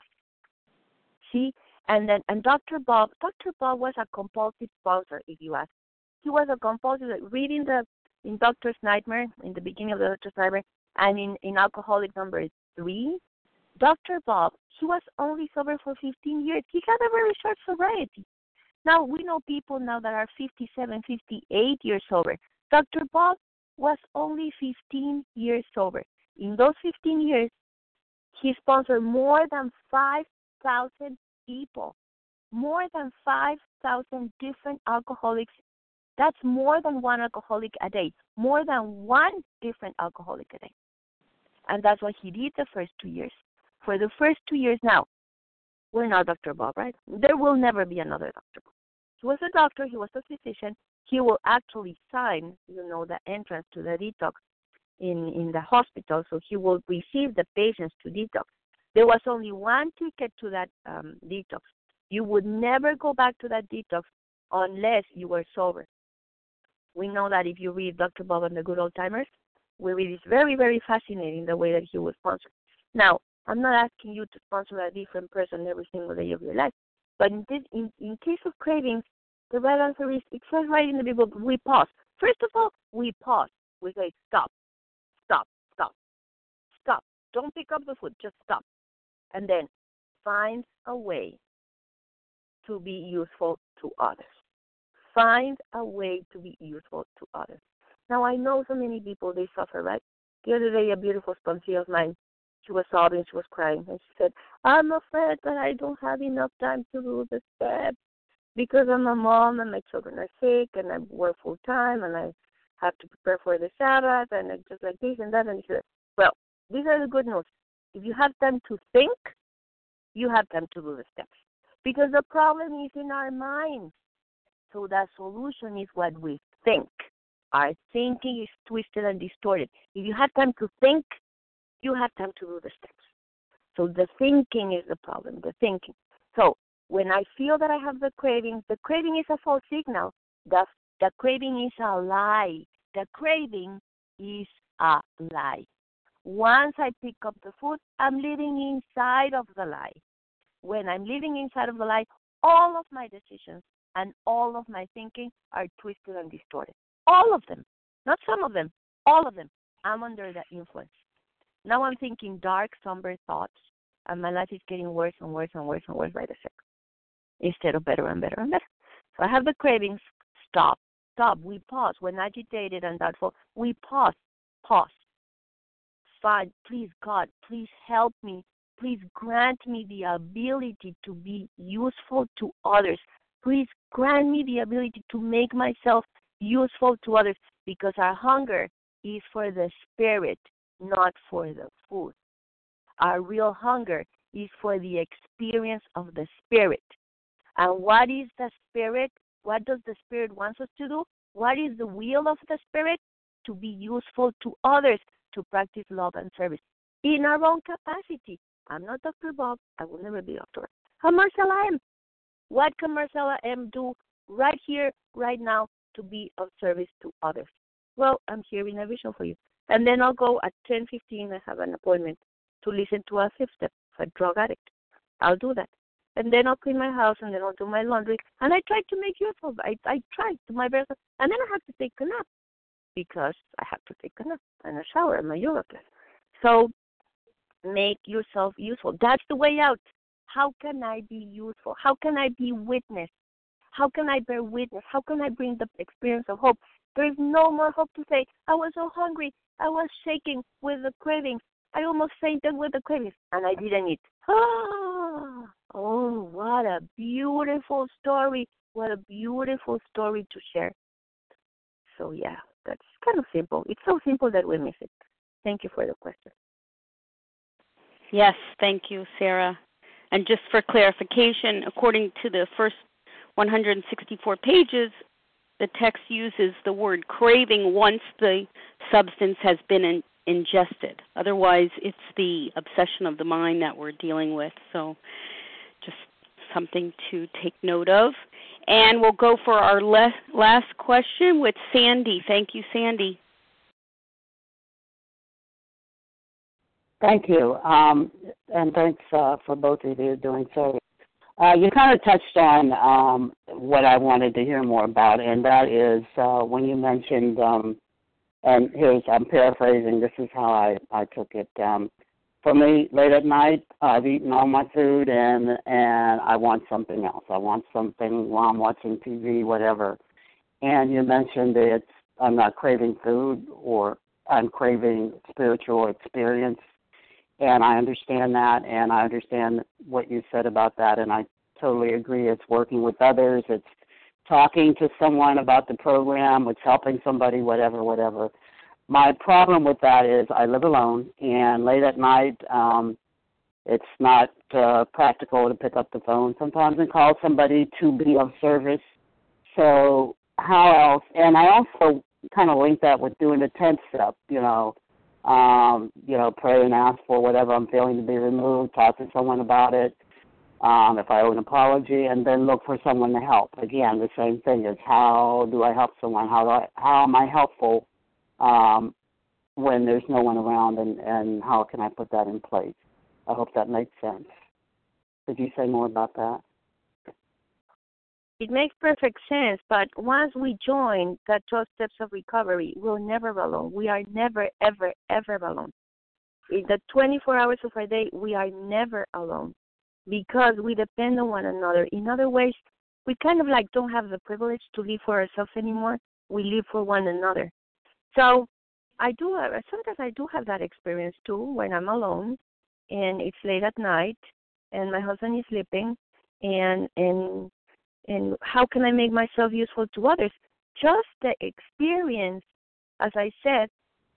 See? And then, and Doctor Bob, Doctor Bob was a compulsive sponsor, if you ask. He was a compulsive, reading the, in Doctor's Nightmare, in the beginning of the Doctor's Nightmare, and in, in Alcoholic number three, Doctor Bob, he was only sober for fifteen years. He had a very short sobriety. Now, we know people now that are fifty-seven, fifty-eight years sober. Doctor Bob was only fifteen years sober. In those fifteen years, he sponsored more than five thousand people, more than five thousand different alcoholics. That's more than one alcoholic a day, more than one different alcoholic a day. And that's what he did the first two years. For the first two years now, we're not Doctor Bob, right? There will never be another Doctor Bob. He was a doctor, he was a physician. He will actually sign, you know, the entrance to the detox in, in the hospital, so he will receive the patients to detox. There was only one ticket to that um, detox. You would never go back to that detox unless you were sober. We know that if you read Doctor Bob and the Good Old Timers, where it is very, very fascinating the way that he was sponsored. Now, I'm not asking you to sponsor a different person every single day of your life, but in, this, in, in case of cravings, the right answer is, it says right in the Bible, we pause. First of all, we pause. We say, stop, stop, stop, stop. Don't pick up the food, just stop. And then find a way to be useful to others. Find a way to be useful to others. Now, I know so many people, they suffer, right? The other day, a beautiful sponsee of mine, she was sobbing, she was crying, and she said, I'm afraid that I don't have enough time to do the steps because I'm a mom and my children are sick and I work full time and I have to prepare for the Sabbath and it's just like this and that. And she said, well, these are the good news. If you have time to think, you have time to do the steps. Because the problem is in our minds. So the solution is what we think. Our thinking is twisted and distorted. If you have time to think, you have time to do the steps. So the thinking is the problem, the thinking. So when I feel that I have the craving, the craving is a false signal. The, the craving is a lie. The craving is a lie. Once I pick up the food, I'm living inside of the lie. When I'm living inside of the lie, all of my decisions and all of my thinking are twisted and distorted. All of them. Not some of them. All of them. I'm under the influence. Now I'm thinking dark, somber thoughts, and my life is getting worse and worse and worse and worse by the second, instead of better and better and better. So I have the cravings. Stop. Stop. We pause. When agitated and doubtful, we pause. Pause. Fine. Please, God, please help me. Please grant me the ability to be useful to others. Please grant me the ability to make myself useful to others, because our hunger is for the spirit, not for the food. Our real hunger is for the experience of the spirit. And what is the spirit? What does the spirit want us to do? What is the will of the spirit? To be useful to others, to practice love and service in our own capacity. I'm not Doctor Bob. I will never be Doctor. I'm Marcella M. What can Marcella M do right here, right now, to be of service to others? Well, I'm here in a vision for you. And then I'll go at ten fifteen. I have an appointment to listen to a fifth step for a drug addict. I'll do that. And then I'll clean my house, and then I'll do my laundry. And I try to make use of it. I, I try to my best. And then I have to take a nap, because I have to take a nap and a shower and my yoga class. So make yourself useful. That's the way out. How can I be useful? How can I be witness? How can I bear witness? How can I bring the experience of hope? There is no more hope to say, I was so hungry. I was shaking with the cravings. I almost fainted with the cravings, and I didn't eat. Oh, oh, what a beautiful story. What a beautiful story to share. So, yeah, that's kind of simple. It's so simple that we miss it. Thank you for the question. Yes, thank you, Sarah. And just for clarification, according to the first one hundred sixty-four pages, the text uses the word craving once the substance has been in, ingested. Otherwise, it's the obsession of the mind that we're dealing with. So just something to take note of. And we'll go for our le- last question with Sandy. Thank you, Sandy. Thank you. Um, and thanks uh, for both of you doing so. Uh, you kind of touched on um, what I wanted to hear more about, and that is uh, when you mentioned, um, and here's, I'm paraphrasing, this is how I, I took it. Um, for me, late at night, I've eaten all my food, and and I want something else. I want something while I'm watching T V, whatever. And you mentioned it's, I'm not craving food, or I'm craving spiritual experience. And I understand that, and I understand what you said about that, and I totally agree. It's working with others. It's talking to someone about the program. It's helping somebody, whatever, whatever. My problem with that is I live alone, and late at night, um, it's not uh, practical to pick up the phone sometimes and call somebody to be of service. So how else? And I also kind of link that with doing the tenth step, you know, Um, you know, pray and ask for whatever I'm feeling to be removed, talk to someone about it, um, if I owe an apology, and then look for someone to help. Again, the same thing is how do I help someone? How do I, how am I helpful? Um, when there's no one around, and, and how can I put that in place? I hope that makes sense. Could you say more about that? It makes perfect sense, but once we join that twelve steps of recovery, we're never alone. We are never, ever, ever alone. In the twenty-four hours of our day, we are never alone because we depend on one another. In other ways, we kind of like don't have the privilege to live for ourselves anymore. We live for one another. So I do have, sometimes I do have that experience too when I'm alone and it's late at night and my husband is sleeping and and and how can I make myself useful to others? Just the experience, as I said,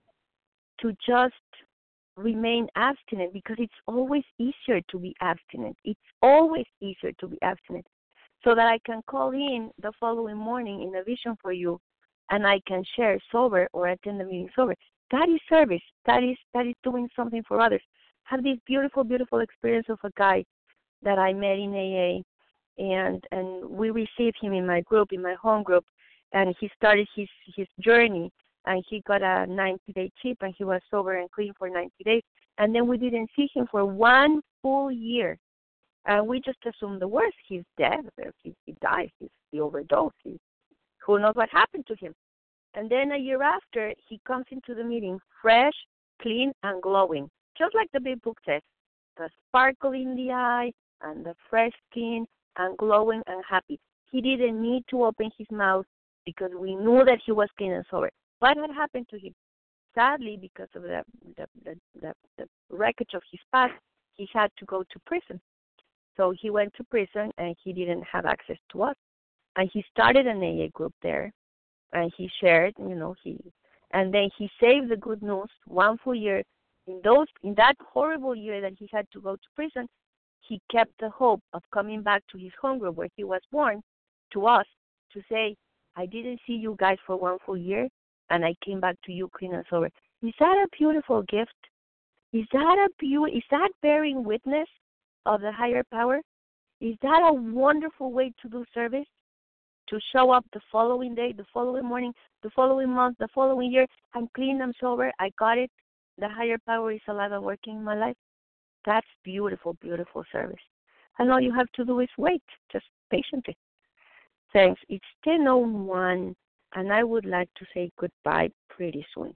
to just remain abstinent, because it's always easier to be abstinent. It's always easier to be abstinent, so that I can call in the following morning in a vision for you, and I can share sober or attend the meeting sober. That is service. That is that is doing something for others. I have this beautiful, beautiful experience of a guy that I met in A A. And and we received him in my group, in my home group, and he started his, his journey, and he got a ninety-day chip, and he was sober and clean for ninety days. And then we didn't see him for one full year. And we just assumed the worst. He's dead. He, he died. He's he overdosed. He, who knows what happened to him? And then a year after, he comes into the meeting fresh, clean, and glowing, just like the big book says. The sparkle in the eye and the fresh skin, and glowing and happy. He didn't need to open his mouth because we knew that he was clean and sober. What had happened to him? Sadly, because of the the, the, the, the wreckage of his past, he had to go to prison. So he went to prison, and he didn't have access to us. And he started an A A group there, and he shared, you know, he, and then he saved the good news one full year. In those, in that horrible year that he had to go to prison, he kept the hope of coming back to his home group where he was born, to us, to say, I didn't see you guys for one full year, and I came back to you clean and sober. Is that a beautiful gift? Is that a beau- Is that bearing witness of the higher power? Is that a wonderful way to do service? To show up the following day, the following morning, the following month, the following year, I'm clean, I'm sober, I got it. The higher power is alive and working in my life. That's beautiful, beautiful service. And all you have to do is wait, just patiently. Thanks. It's ten oh one, and I would like to say goodbye pretty soon.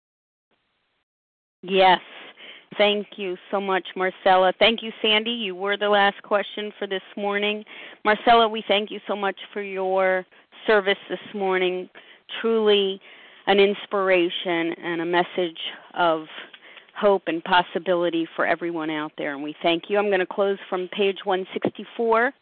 Yes. Thank you so much, Marcella. Thank you, Sandy. You were the last question for this morning. Marcella, we thank you so much for your service this morning. Truly an inspiration and a message of hope and possibility for everyone out there, and we thank you. I'm going to close from page one sixty-four.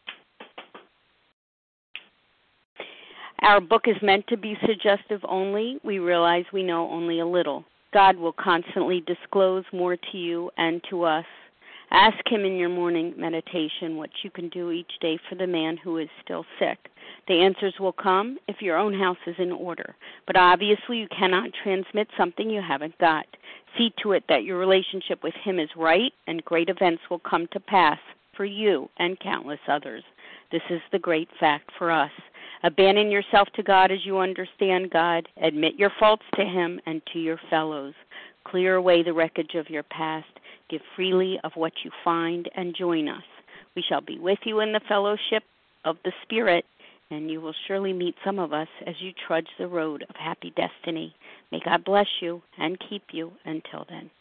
Our book is meant to be suggestive only. We realize we know only a little. God will constantly disclose more to you and to us. Ask him in your morning meditation what you can do each day for the man who is still sick. The answers will come if your own house is in order. But obviously you cannot transmit something you haven't got. See to it that your relationship with him is right, and great events will come to pass for you and countless others. This is the great fact for us. Abandon yourself to God as you understand God. Admit your faults to him and to your fellows. Clear away the wreckage of your past. Give freely of what you find and join us. We shall be with you in the fellowship of the Spirit, and you will surely meet some of us as you trudge the road of happy destiny. May God bless you and keep you until then.